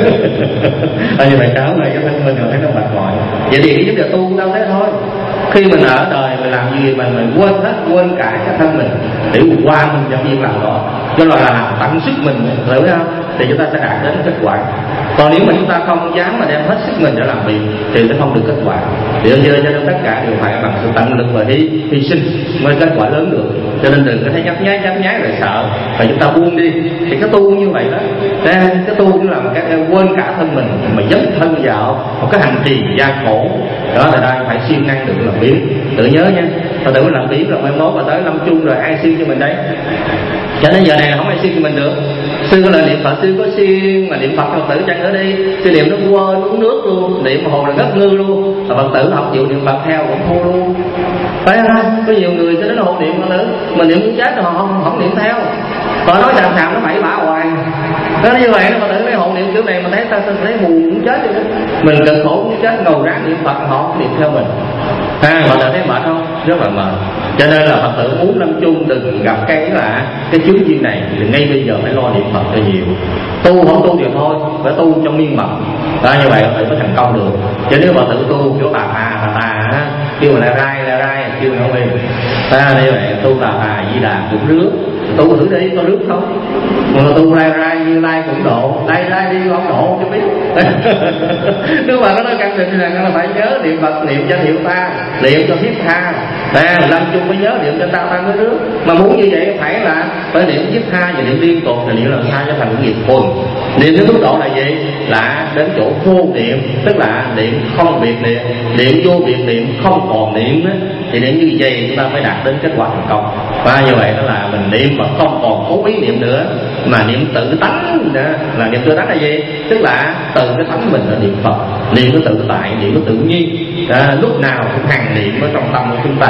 À, như vậy cháu này cái thân mình thấy nó mệt mỏi, vậy thì cái vấn đề tu cũng đâu thế thôi. Khi mình ở đời mình làm gì mình mình quên hết, quên cả cái thân mình để qua mình trong việc làm đó, cho nên là làm tận sức mình, hiểu không? Thì chúng ta sẽ đạt đến kết quả. Còn nếu mà chúng ta không dám mà đem hết sức mình để làm việc thì sẽ không được kết quả. Thì cho nên tất cả đều phải bằng sự tận lực và hy, hy sinh mới kết quả lớn được. Cho nên đừng có thấy nhấp nháy nhấp nháy rồi sợ và chúng ta buông đi. Thì cái tu như vậy đó, cái tu cũng là một cái quên cả thân mình mà dấn thân vào một cái hành trì gian khổ. Đó là đây phải siêng năng được làm biến, tự nhớ nha. Và tự làm biến rồi mai mốt mà tới lâm chung rồi ai siêng cho mình đấy. Cho nên giờ này là không ai siêng cho mình được. Sư có lời niệm Phật sư có siêng mà niệm Phật Phật tử chẳng ở đi, sư niệm nó quên uống nước luôn, niệm một hồi là ngất ngư luôn, mà Phật tử không chịu niệm Phật theo cũng thua luôn. Phải không? Có nhiều người sẽ đến hộ niệm Phật tử, mà niệm muốn chết rồi họ không, không niệm theo, họ nói sàm sàm nó bậy bạ hoài. Nó như vậy nó Phật tử mấy hộ niệm kiểu này mà thấy ta thấy buồn muốn chết rồi đó. Mình cực khổ muốn chết ngầu ráng niệm Phật họ không niệm theo mình. À, Phật tử thấy mệt không? Rất là mệt. Cho nên là Phật tử muốn lâm chung đừng gặp cái là cái chướng duyên này thì ngay bây giờ phải lo niệm Phật cho nhiều. Tu không tu thì thôi, phải tu trong miên mật. Đó, như vậy phải mới thành công được. Chứ nếu Phật tử tu kiểu tà tà tà tà kêu mà la rai la rai kêu nó mềm. Ta như vậy tu tà tà di đà cũng rước, tu thử đi có rước không? Mà tu rai rai như lai cũng độ, lai rai đi không độ cho biết. Nếu mà nó nói căn định là nó phải nhớ niệm Phật, niệm cho hiệu ta, niệm cho thiết tha. Ta lâm chung phải nhớ niệm cho ta ta mới rước. Mà muốn như vậy phải là phải niệm thiết tha và niệm liên tục, là niệm làm sao cho thành nghiệp thuần. Niệm đến mức độ là gì? Là đến chỗ vô niệm, tức là niệm không biệt niệm, niệm vô biệt niệm, không còn niệm đó. Thì niệm như vậy chúng ta mới đạt đến kết quả thành công. Và như vậy đó là mình niệm mà không còn cố ý niệm nữa, mà niệm tự tánh đó. Là niệm tự tánh là gì? Tức là từ cái tánh mình là niệm Phật, niệm nó tự tại, niệm nó tự nhiên, à, lúc nào cũng hàng niệm ở trong tâm của chúng ta.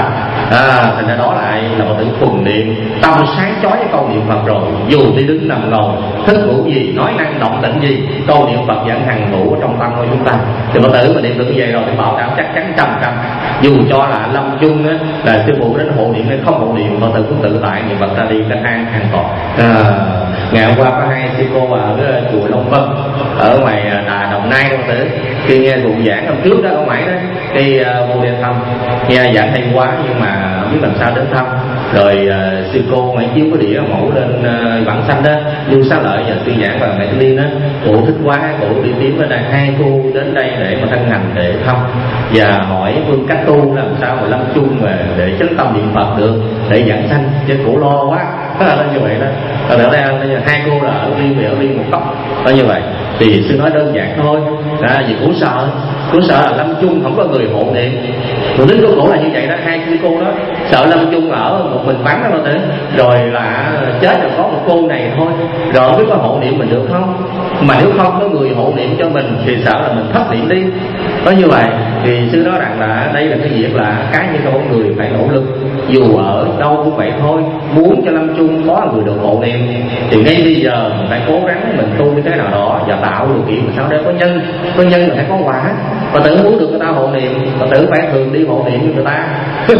À, thành ra đó lại là một tự thuần niệm, tâm sáng chói với câu niệm Phật rồi, dù đi đứng nằm ngồi thức ngủ gì, nói năng động tĩnh gì, câu niệm Phật vẫn hằng ngủ ở trong tâm của chúng ta. Thì Phật tử mà niệm được như vậy rồi thì bảo đảm chắc chắn trăm trăm. Dù cho là lâm chung á, là sư phụ đến hộ niệm hay không hộ niệm, Phật tử cũng tự tại niệm Phật ra đi cái an an toàn. À, ngày hôm qua có hai sư cô ở chùa Long Vân ở ngoài Đà Đồng Nai Phật tử, khi nghe cụ giảng hôm trước đó ở ngoài đó, khi uh, vô đến thăm, nghe giảng hay quá nhưng mà không biết làm sao đến thăm, rồi uh, sư cô mới chiếu cái đĩa mẫu lên uh, bản xanh đó, Lưu Xá Lợi và sư giảng và mẹ Tư Liên đó, cụ thích quá, cụ đi tím ở đây, hai cô đến đây để mà thân hành để thăm và hỏi phương cách tu làm sao mà lâm chung mà để chấn tâm niệm Phật được, để giảng sanh, chứ cụ lo quá. Là như vậy đó. Ở đây hai cô là ở riêng ở riêng một cốc, đó như vậy. Thì sư nói đơn giản thôi, à, vì cũng sợ, cũng sợ là lâm chung không có người hộ niệm. Rồi đến của cổ là như vậy đó, hai cô đó sợ lâm chung ở một mình vắng đó thôi, rồi là chết rồi có một cô này thôi, rồi không biết có hộ niệm mình được không? Mà nếu không có người hộ niệm cho mình thì sợ là mình thất niệm đi. Có như vậy thì sư nói rằng là đây là cái việc là cá nhân của mỗi người phải nỗ lực, dù ở đâu cũng vậy thôi. Muốn cho lâm chung có người được hộ niệm thì ngay bây giờ mình phải cố gắng mình tu cái nào đó và tạo điều kiện sao để có nhân, có nhân là phải có quả. Phật tử muốn được người ta hộ niệm, Phật tử phải thường đi hộ niệm với người ta.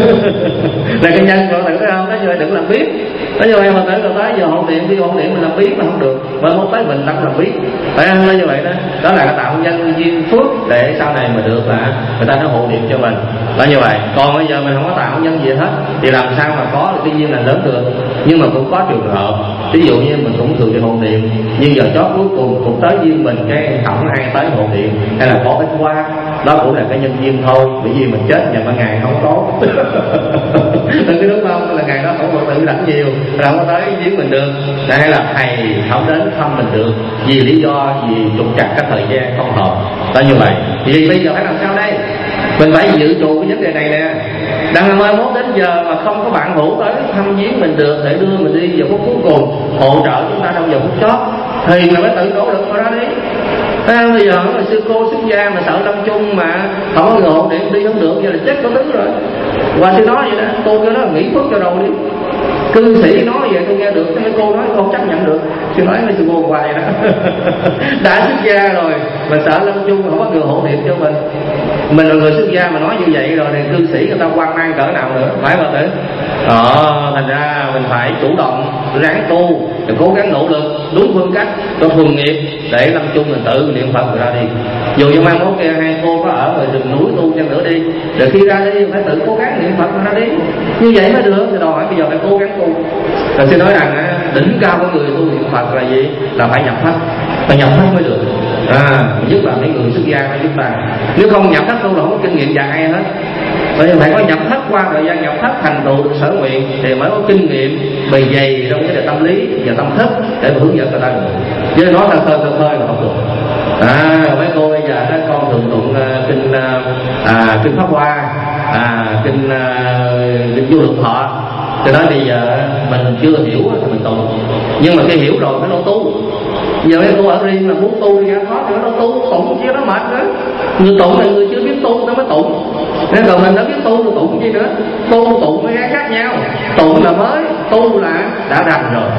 Là cái nhân Phật tử thấy không? Nói như vậy đừng làm biết. Nói như vậy Phật tử người ta giờ hộ niệm đi hộ niệm mình làm biết mà không được, mà muốn tới mình tâm làm biết. Phải không? Nói như vậy đó, đó là cái tạo nhân duyên phước để sau này mà được là người ta nó hộ niệm cho mình. Nói như vậy. Còn bây giờ mình không có tạo nhân gì hết thì làm sao mà có được cái duyên là lớn được. Nhưng mà cũng có trường hợp, ví dụ như mình cũng thường đi hộ niệm, nhưng giờ chót cuối cùng cũng tới duyên mình cái không ai tới hộ niệm, hay là có ít qua, đó cũng là cái nhân duyên thôi. Bởi vì mình chết nhà ban ngày không tốt. Từ cái đúng không là ngày đó không Phật tử rảnh nhiều, không có tới viếng mình được, hay là thầy không đến thăm mình được vì lý do vì trục trặc cái thời gian không hợp. Tại như vậy thì bây giờ phải làm sao đây? Mình phải dự trù cái vấn đề này nè. Đằng mai mốt đến giờ mà không có bạn hữu tới thăm viếng mình được để đưa mình đi vào phút cuối cùng, hỗ trợ chúng ta trong giờ phút chót, thì mình phải tự nỗ lực vào đó đi. À, bây giờ nói sư cô xuất gia mà sợ lâm chung mà không có người hộ niệm đi không được, vậy là chết có tính rồi. Và sư nói vậy đó, cô kêu đó là nghỉ phước cho đầu đi. Cư sĩ nói vậy tôi nghe được, cái cô nói không chấp nhận được. Sư nói với sư cô hoài đó. Đã xuất gia rồi mà sợ lâm chung không có người hộ niệm cho mình. Mình là người xuất gia mà nói như vậy rồi thì cư sĩ người ta quan mang cỡ nào nữa, phải không tử? Đó, thành ra mình phải chủ động ráng tu, để cố gắng nỗ lực đúng phương cách cho thuần nghiệp để lâm chung mình tự niệm Phật rồi ra đi. Dù như mai mốt kia hai cô có ở ngoài rừng núi tu chân nữa đi, để khi ra đi phải tự cố gắng niệm Phật rồi ra đi. Như vậy mới được. Thì đòi hỏi bây giờ phải cố gắng tu. Rồi xin nói rằng đỉnh cao của người tu niệm Phật là gì? Là phải nhập thất, phải nhập thất mới được. À, nhất là mấy người xuất gia của chúng ta, nếu không nhập thất tu là không có kinh nghiệm dài ai hết. Bởi vì phải có nhập thất, qua thời gian nhập thất thành tựu được sở nguyện thì mới có kinh nghiệm bề dày trong cái đề tâm lý và tâm thức để hướng dẫn người ta được. Chứ nói ta khơi khơi khơi là không được. À, mấy cô bây giờ đó con thường tụng uh, kinh uh, à, kinh Pháp Hoa, à, kinh uh, kinh Du Lục Thọ. Cho đó bây giờ mình chưa hiểu thì mình tụng, nhưng mà khi hiểu rồi phải lo tu. Giờ mấy cô ở riêng là muốn tu thì khó thì nó tu, tụng chứ nó mệt nữa. Người tụng là người chưa biết tu nó mới tụng. Nên còn mình đã biết tu thì tụng gì nữa. Tu tụng với cái khác nhau. Tụng là mới, tu là đã rành rồi.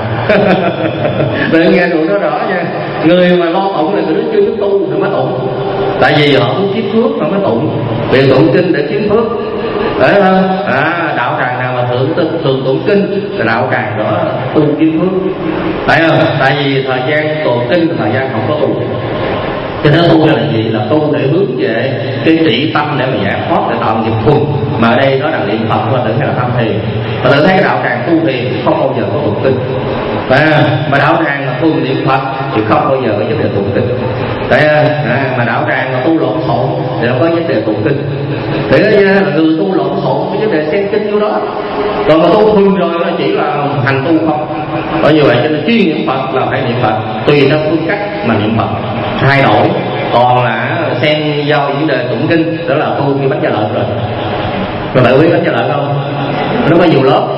Để nghe tụi nó rõ nha. Người mà lo tụng là người đó chưa biết tu thì mới tụng. Tại vì họ muốn kiếm phước mà mới tụng. Vì tụng kinh để kiếm phước. Đấy không? À, đạo tràng nào mà thượng thường tụng kinh là đạo tràng đó tu kiếm phước. Phải không? Tại vì thời gian tụng kinh là thời gian không có tu. Cho nên tu là gì? Là tu để hướng về cái trị tâm để mà giải thoát, để tạo nghiệp thuần. Mà ở đây nói là niệm Phật và tự hay là tham thiền. Và tự thấy cái đạo tràng tu thiền không bao giờ có tụng kinh. Và mà đạo tràng mà tu niệm Phật thì không bao giờ có vấn đề tụng kinh. Đấy, à, mà đạo tràng mà tu lộn xộn thì nó có vấn đề tụng kinh. Thế là người tu lộn xộn cái vấn đề xen kinh vô đó. Còn mà tu thuần rồi nó chỉ là hành tu không. Bởi như vậy cho nên chuyên niệm Phật là phải niệm Phật tùy theo phương cách mà niệm Phật thay đổi. Còn là xen giao vấn đề tụng kinh đó là tu như bánh da lợn rồi. Rồi bạn biết bánh da lợn không? Nó có nhiều lớp.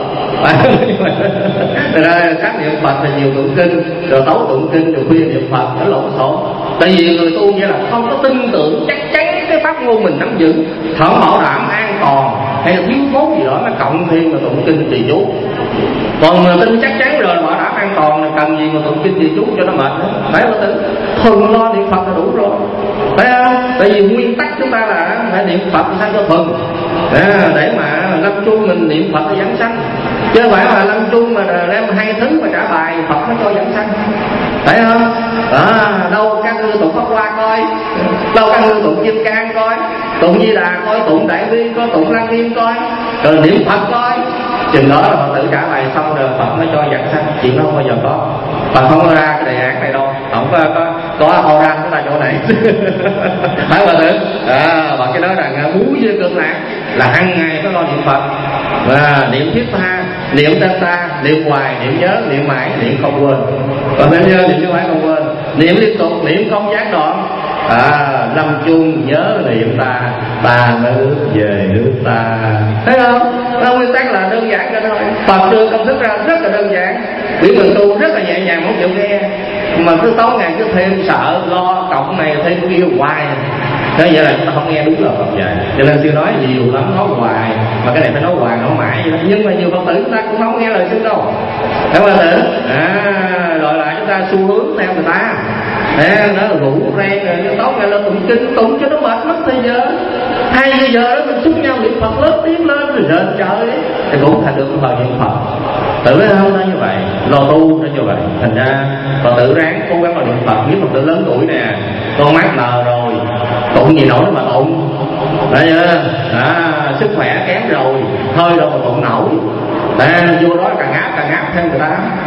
Thật ra các niệm Phật là nhiều tụng kinh, rồi tấu tụng kinh, rồi khuyên niệm Phật nó lộn xộn. Tại vì người tu như là không có tin tưởng chắc chắn cái pháp ngôn mình nắm giữ, không bảo đảm an toàn hay là thiếu thốn gì đó nó cộng thêm mà tụng kinh trì chú. Còn mà tin chắc chắn rồi bảo đảm an toàn là cần gì mà tụng kinh trì chú cho nó mệt nữa. Phải không tử? Thuần lo niệm Phật là đủ rồi. Phải không? Tại vì nguyên tắc chúng ta là phải niệm Phật sao cho thuần, để mà lâm chung mình niệm Phật nó giảng sanh. Chứ không phải là lâm chung mà đem hai thứ mà trả bài Phật nó cho giảng sanh. Phải không? À, đâu các ngươi tụng Pháp Hoa coi, đâu các ngươi tụng Kim Cang coi, tụng Di Đà coi, tụng Đại Bi coi, tụng Lăng Nghiêm coi, rồi niệm Phật coi. Chừng đó là Phật tử trả bài xong rồi Phật nó cho giảng sanh. Chuyện đó không bao giờ có. Phật không có ra cái đề án này đâu. Không có có có oran của ta chỗ này. Phải Phật tử. À, và cái đó là muốn với cực lạc là hàng ngày có lo niệm Phật. Và niệm thiết tha, niệm tên ta, niệm hoài, niệm nhớ, niệm mãi, niệm không quên. Còn niệm nhớ, niệm chứ phải không quên. Niệm liên tục, niệm không gián đoạn. À, lâm chung nhớ niệm ta, ta mới ước về nước ta. Thấy không? Nó nguyên tắc là đơn giản thôi. Phật đưa công thức ra rất là đơn giản. Vì mình tu rất là nhẹ nhàng, không chịu nghe. Mà cứ tối ngày cứ thêm sợ, lo, cộng này thêm kia hoài. Thế vậy là chúng ta không nghe đúng lời Phật dạy. Cho nên sư nói nhiều lắm, nói hoài. Mà cái này phải nói hoài, nói mãi vậy đó. Nhưng mà nhiều Phật tử chúng ta cũng không nghe lời sư đâu. Đúng không tử? À, rồi lại chúng ta xu hướng theo người ta. Thế nó là ngủ ren rồi, nó tối ngày lên tụng kinh, tụng cho nó mệt mất thời giờ. Hai giờ giờ đó mình xúc nhau niệm Phật lớn tiếng lên rồi rền trời ấy. Thì cũng thành được một bài niệm Phật. Tự nói không nói như vậy, lo tu nó như vậy. Thành ra Phật tử ráng cố gắng vào niệm Phật. Nhất Phật tử lớn tuổi nè, con mắt mờ rồi, tụng gì nổi mà tụng. Đấy chưa? À, sức khỏe kém rồi, hơi đâu mà tụng nổi. À, vô đó càng áp càng áp thêm người ta.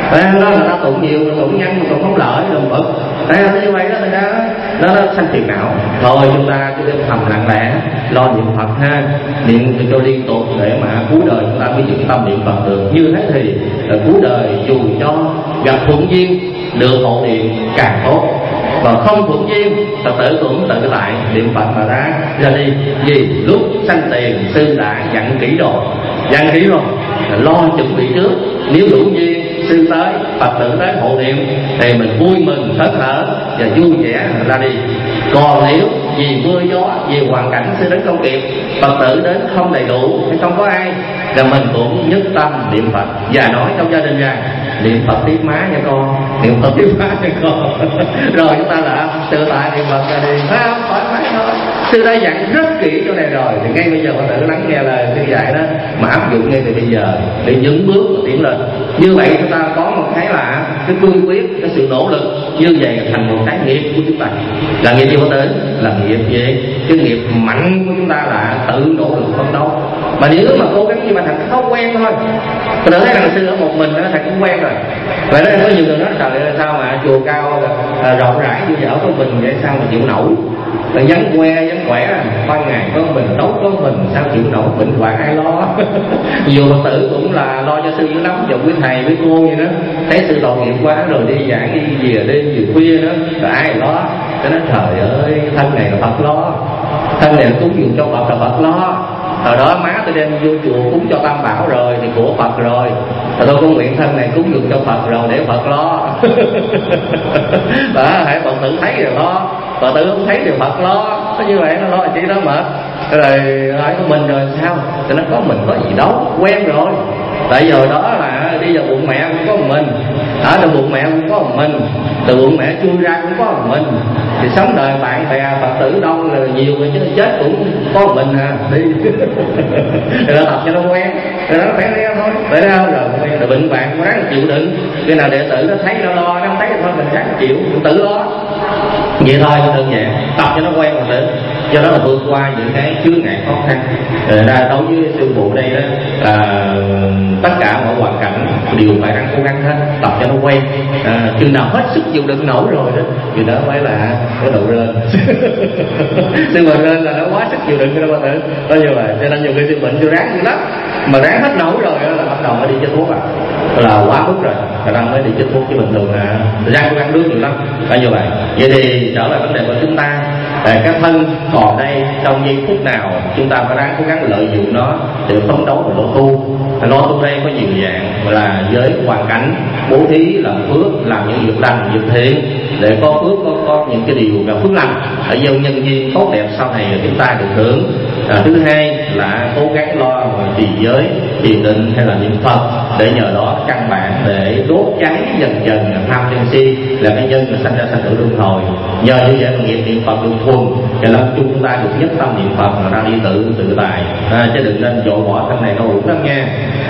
đó là ta tụng nhiều, tụng nhanh, tụng không lợi, tụng bực. Đấy, như vậy đó người ta nó nó sanh phiền não. Thôi chúng ta cứ thầm lặng lẽ lo niệm Phật ha, niệm cho liên tục để mà cuối đời chúng ta mới giữ tâm niệm Phật được. Như thế thì cuối đời dù cho gặp thuận duyên được hộ niệm càng tốt, còn không thuận duyên Phật tử cũng tự tại niệm Phật mà ra ra đi. Vì lúc sanh tiền sư đã dặn kỹ rồi, dặn kỹ rồi lo chuẩn bị trước, nếu đủ duyên sư tới, Phật tử tới hộ niệm thì mình vui mừng hớn hở và vui vẻ ra đi. Còn nếu vì mưa gió, vì hoàn cảnh sư đến không kịp, Phật tử đến không đầy đủ hay không có ai, là mình cũng nhất tâm niệm Phật và nói trong gia đình rằng niệm Phật tiếp má nha con, niệm Phật tiếp má nha con. Rồi chúng ta đã tự tại niệm Phật ra đi, phải không? Thoải mái thôi. Sư đã dặn rất kỹ chỗ này rồi, thì ngay bây giờ Phật tử lắng nghe lời sư dạy đó mà áp dụng ngay từ bây giờ để những bước tiến lên. Như vậy chúng ta có một cái là cái cương quyết, cái sự nỗ lực, như vậy thành một cái nghiệp của chúng ta. Là nghiệp gì Phật tử? Là nghiệp gì? Cái nghiệp mạnh của chúng ta là tự nỗ lực phấn đấu. Mà nếu mà cố gắng như mà thành không quen thôi. Tôi đã thấy rằng sư ở một mình nó thành cũng quen rồi. Vậy đó có nhiều người nói trời ơi sao mà chùa cao à, rộng rãi như vậy có mình vậy sao mà chịu nổi? Là vắng que vắng khỏe, ban ngày có mình, tối có mình, sao chịu nổi, bệnh hoạn ai lo? Nhiều Phật tử cũng là lo cho sư dữ lắm, giờ quý thầy với cô vậy đó, thấy sư tội nghiệp quá rồi đi giảng đi về đêm về khuya đó, rồi ai lo? Cho nói trời ơi thân này là Phật lo, thân này là cúng dường cho Phật là Phật lo. Hồi đó má tôi đem vô chùa cúng cho Tam Bảo rồi thì của Phật rồi, rồi tôi cũng nguyện thân này cúng dường cho Phật rồi để Phật lo. Đó, hãy Phật tử thấy rồi lo, Phật tử không thấy thì Phật lo. Có như vậy nó lo chỉ đó mệt. Rồi hỏi có mình rồi sao? Thì nó có mình có gì đâu, quen rồi. Tại giờ đó là đi vào bụng mẹ cũng có một mình, ở trong bụng mẹ cũng có một mình, từ bụng mẹ chui ra cũng có một mình, thì sống đời bạn bè Phật tử đông là nhiều người chứ chết cũng có một mình à, đi. Rồi nó tập cho nó quen, rồi nó khỏe leo thôi, phải đâu rồi, rồi bệnh bạn cũng ráng chịu đựng. Khi nào đệ tử nó thấy nó lo, nó không thấy thôi mình ráng chịu, mình tự lo. Vậy thôi đơn giản, tập cho nó quen rồi nữa. Do đó là vượt qua những cái chướng ngại khó khăn. Rồi ra đối với sư phụ đây đó là tất cả mọi hoàn cảnh đều phải đang cố gắng hết, tập cho nó quen. À, chừng nào hết sức chịu đựng nổi rồi đó, chừng đó mới là cái độ rên. Sư mà rên là nó quá sức chịu đựng cho nó tử. Đó như vậy, cho nên nhiều khi sư bệnh sư ráng dữ lắm, mà ráng hết nổi rồi đó là bắt đầu mới đi chích thuốc à, là quá mức rồi, rồi đang mới đi chích thuốc chứ bình thường là ráng cố gắng nước nhiều lắm. Đó như vậy. Vậy thì trở lại vấn đề của chúng ta, cái thân còn đây trong giây phút nào chúng ta phải ráng cố gắng lợi dụng nó để phấn đấu và lo tu. Lo tu đây có nhiều dạng, là với hoàn cảnh bố thí, làm phước, làm những việc lành, việc thiện để có phước, có, có những cái điều là phước lành ở dân nhân duyên tốt đẹp sau này chúng ta được hưởng. À, thứ hai là cố gắng lo trì giới, thiền định hay là niệm Phật để nhờ đó căn bản để đốt cháy dần dần tham sân si là cái nhân mà sanh ra sanh tử luân hồi. Nhờ như vậy mà nghiệp niệm Phật được thuần, cho nên chúng ta được nhất tâm niệm Phật mà ra đi tự tự tại, à, chứ đừng nên chỗ bỏ thân này nó uổng lắm nha.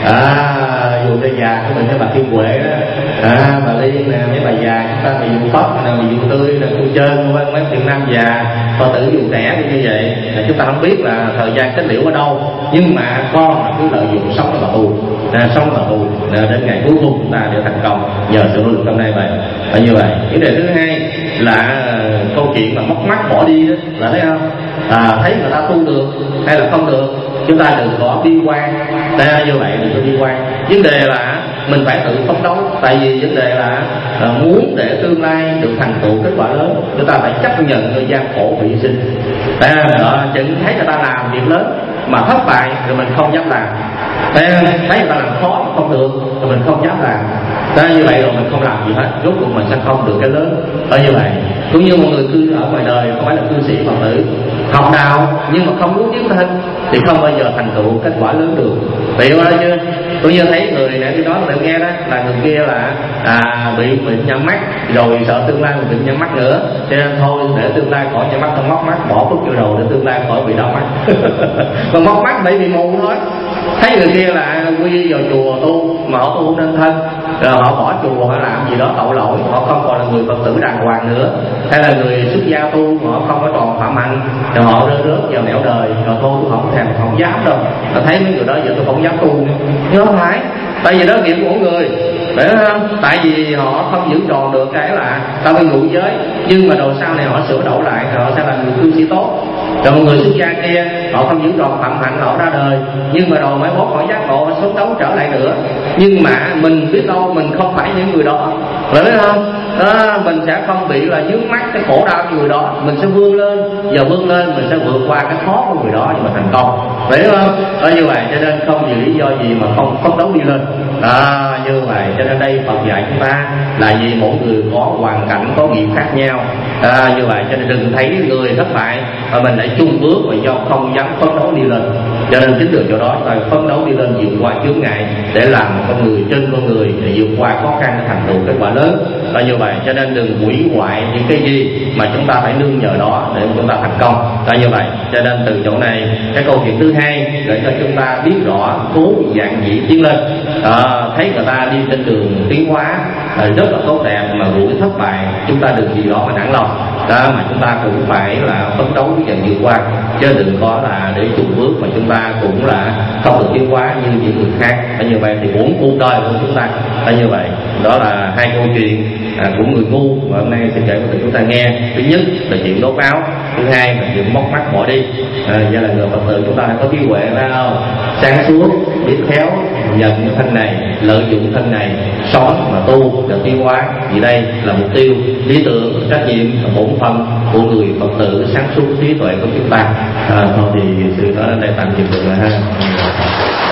À, dù cho già của mình cái bà Kim Huệ đó, à, bà Liên nè, mấy bà già chúng ta bị dùng tóc nè, bị dùng tươi nè, cô trơn mấy Việt Nam già, Phật tử dùng trẻ như vậy, à, chúng ta không biết là thời gian kết liễu ở đâu, nhưng mà con là cứ lợi dụng sống là tu, à, sống là tu, à, đến ngày cuối cùng chúng ta đều thành công nhờ sự nỗ lực hôm nay vậy. Là như vậy. Vấn đề thứ hai là uh, câu chuyện mà mất mắt bỏ đi đó, là thấy không? À, thấy người ta tu được hay là không được, chúng ta đừng có bi quan. Ta như vậy đừng có bi quan. Vấn đề là mình phải tự phấn đấu, tại vì vấn đề là uh, muốn để tương lai được thành tựu kết quả lớn, chúng ta phải chấp nhận thời gian khổ bị sinh. Ta đó, chừng thấy người ta làm việc lớn mà thất bại rồi mình không dám làm, thấy người ta làm khó không được rồi mình không dám làm. Đó, như vậy rồi mình không làm gì hết, rốt cuộc mình sẽ không được cái lớn. Ở như vậy cũng như một người cư ở ngoài đời, không phải là cư sĩ Phật tử học đạo nhưng mà không muốn tiến thân thì không bao giờ thành tựu kết quả lớn được. Hiểu đó chưa? Tôi như thấy người này cái đó đều nghe đó là người kia là à, bị bệnh nhắm mắt rồi sợ tương lai mình bị nhắm mắt nữa, cho nên thôi để tương lai khỏi nhắm mắt không móc mắt, bỏ thuốc vô đầu để tương lai khỏi bị đau mắt. Còn móc mắt bị bị mù thôi. Thấy người kia là quy vào chùa tu mà họ tu không nên thân, rồi họ bỏ chùa họ làm gì đó tội lỗi, họ không còn là người Phật tử đàng hoàng nữa, hay là người xuất gia tu mà họ không có tròn phạm hạnh, rồi họ rơi rớt vào nẻo đời, rồi thôi tôi không thèm không dám đâu. Họ thấy mấy người đó giờ tôi không dám tu nữa, nhưng không phải, tại vì đó nghiệp của người, phải không? Tại vì họ không giữ tròn được cái là ta phải ngụ giới, nhưng mà đầu sau này họ sửa đổi lại, họ sẽ là người cư sĩ tốt. Rồi một người xuất gia kia họ không giữ tròn phạm hạnh, họ ra đời, nhưng mà rồi mới mốt họ giác ngộ, sống đấu trở lại nữa. Nhưng mà mình biết đâu mình không phải những người đó, phải không? Đó, mình sẽ không bị là vướng mắc cái khổ đau của người đó, mình sẽ vươn lên, giờ vươn lên mình sẽ vượt qua cái khó của người đó nhưng mà thành công, phải không? Đó, như vậy cho nên không vì lý do gì mà không phấn đấu đi lên. Đó, như vậy cho nên đây Phật dạy chúng ta là vì mỗi người có hoàn cảnh, có nghiệp khác nhau. À, như vậy cho nên đừng thấy người thất bại mà mình lại chung bước và do không dám phấn đấu đi lên. Cho nên chính từ chỗ đó chúng ta phấn đấu đi lên, vượt qua chướng ngại để làm một con người, trên con người để vượt qua khó khăn, thành tựu kết quả lớn. Là như vậy cho nên đừng hủy hoại những cái gì mà chúng ta phải nương nhờ đó để chúng ta thành công. Là như vậy cho nên từ chỗ này cái câu chuyện thứ hai để cho chúng ta biết rõ cố dạng dĩ tiến lên. À, thấy người ta đi trên đường tiến hóa rất là tốt đẹp mà rủi thất bại, chúng ta đừng gì đó mà nản lòng. Đó, mà chúng ta cũng phải là phấn đấu và vượt qua, chứ đừng có là để chùn bước mà chúng ta cũng là không được tiến hóa như những người khác. Và như vậy thì uổng cuộc đời của chúng ta. Và như vậy đó là hai câu chuyện à, của người ngu mà hôm nay sẽ kể cho chúng ta nghe. Thứ nhất là chuyện đốt áo, thứ hai là chuyện móc mắt bỏ đi. À, do là người Phật tử chúng ta có trí huệ ra không, sáng suốt, biết khéo nhận cái thân này, lợi dụng thân này sống mà tu và tiến hóa. Vì đây là mục tiêu, lý tưởng, trách nhiệm, bổn phận của người Phật tử sáng suốt trí tuệ của chúng ta. À, thôi thì sự đó đây tạm dừng được rồi ha.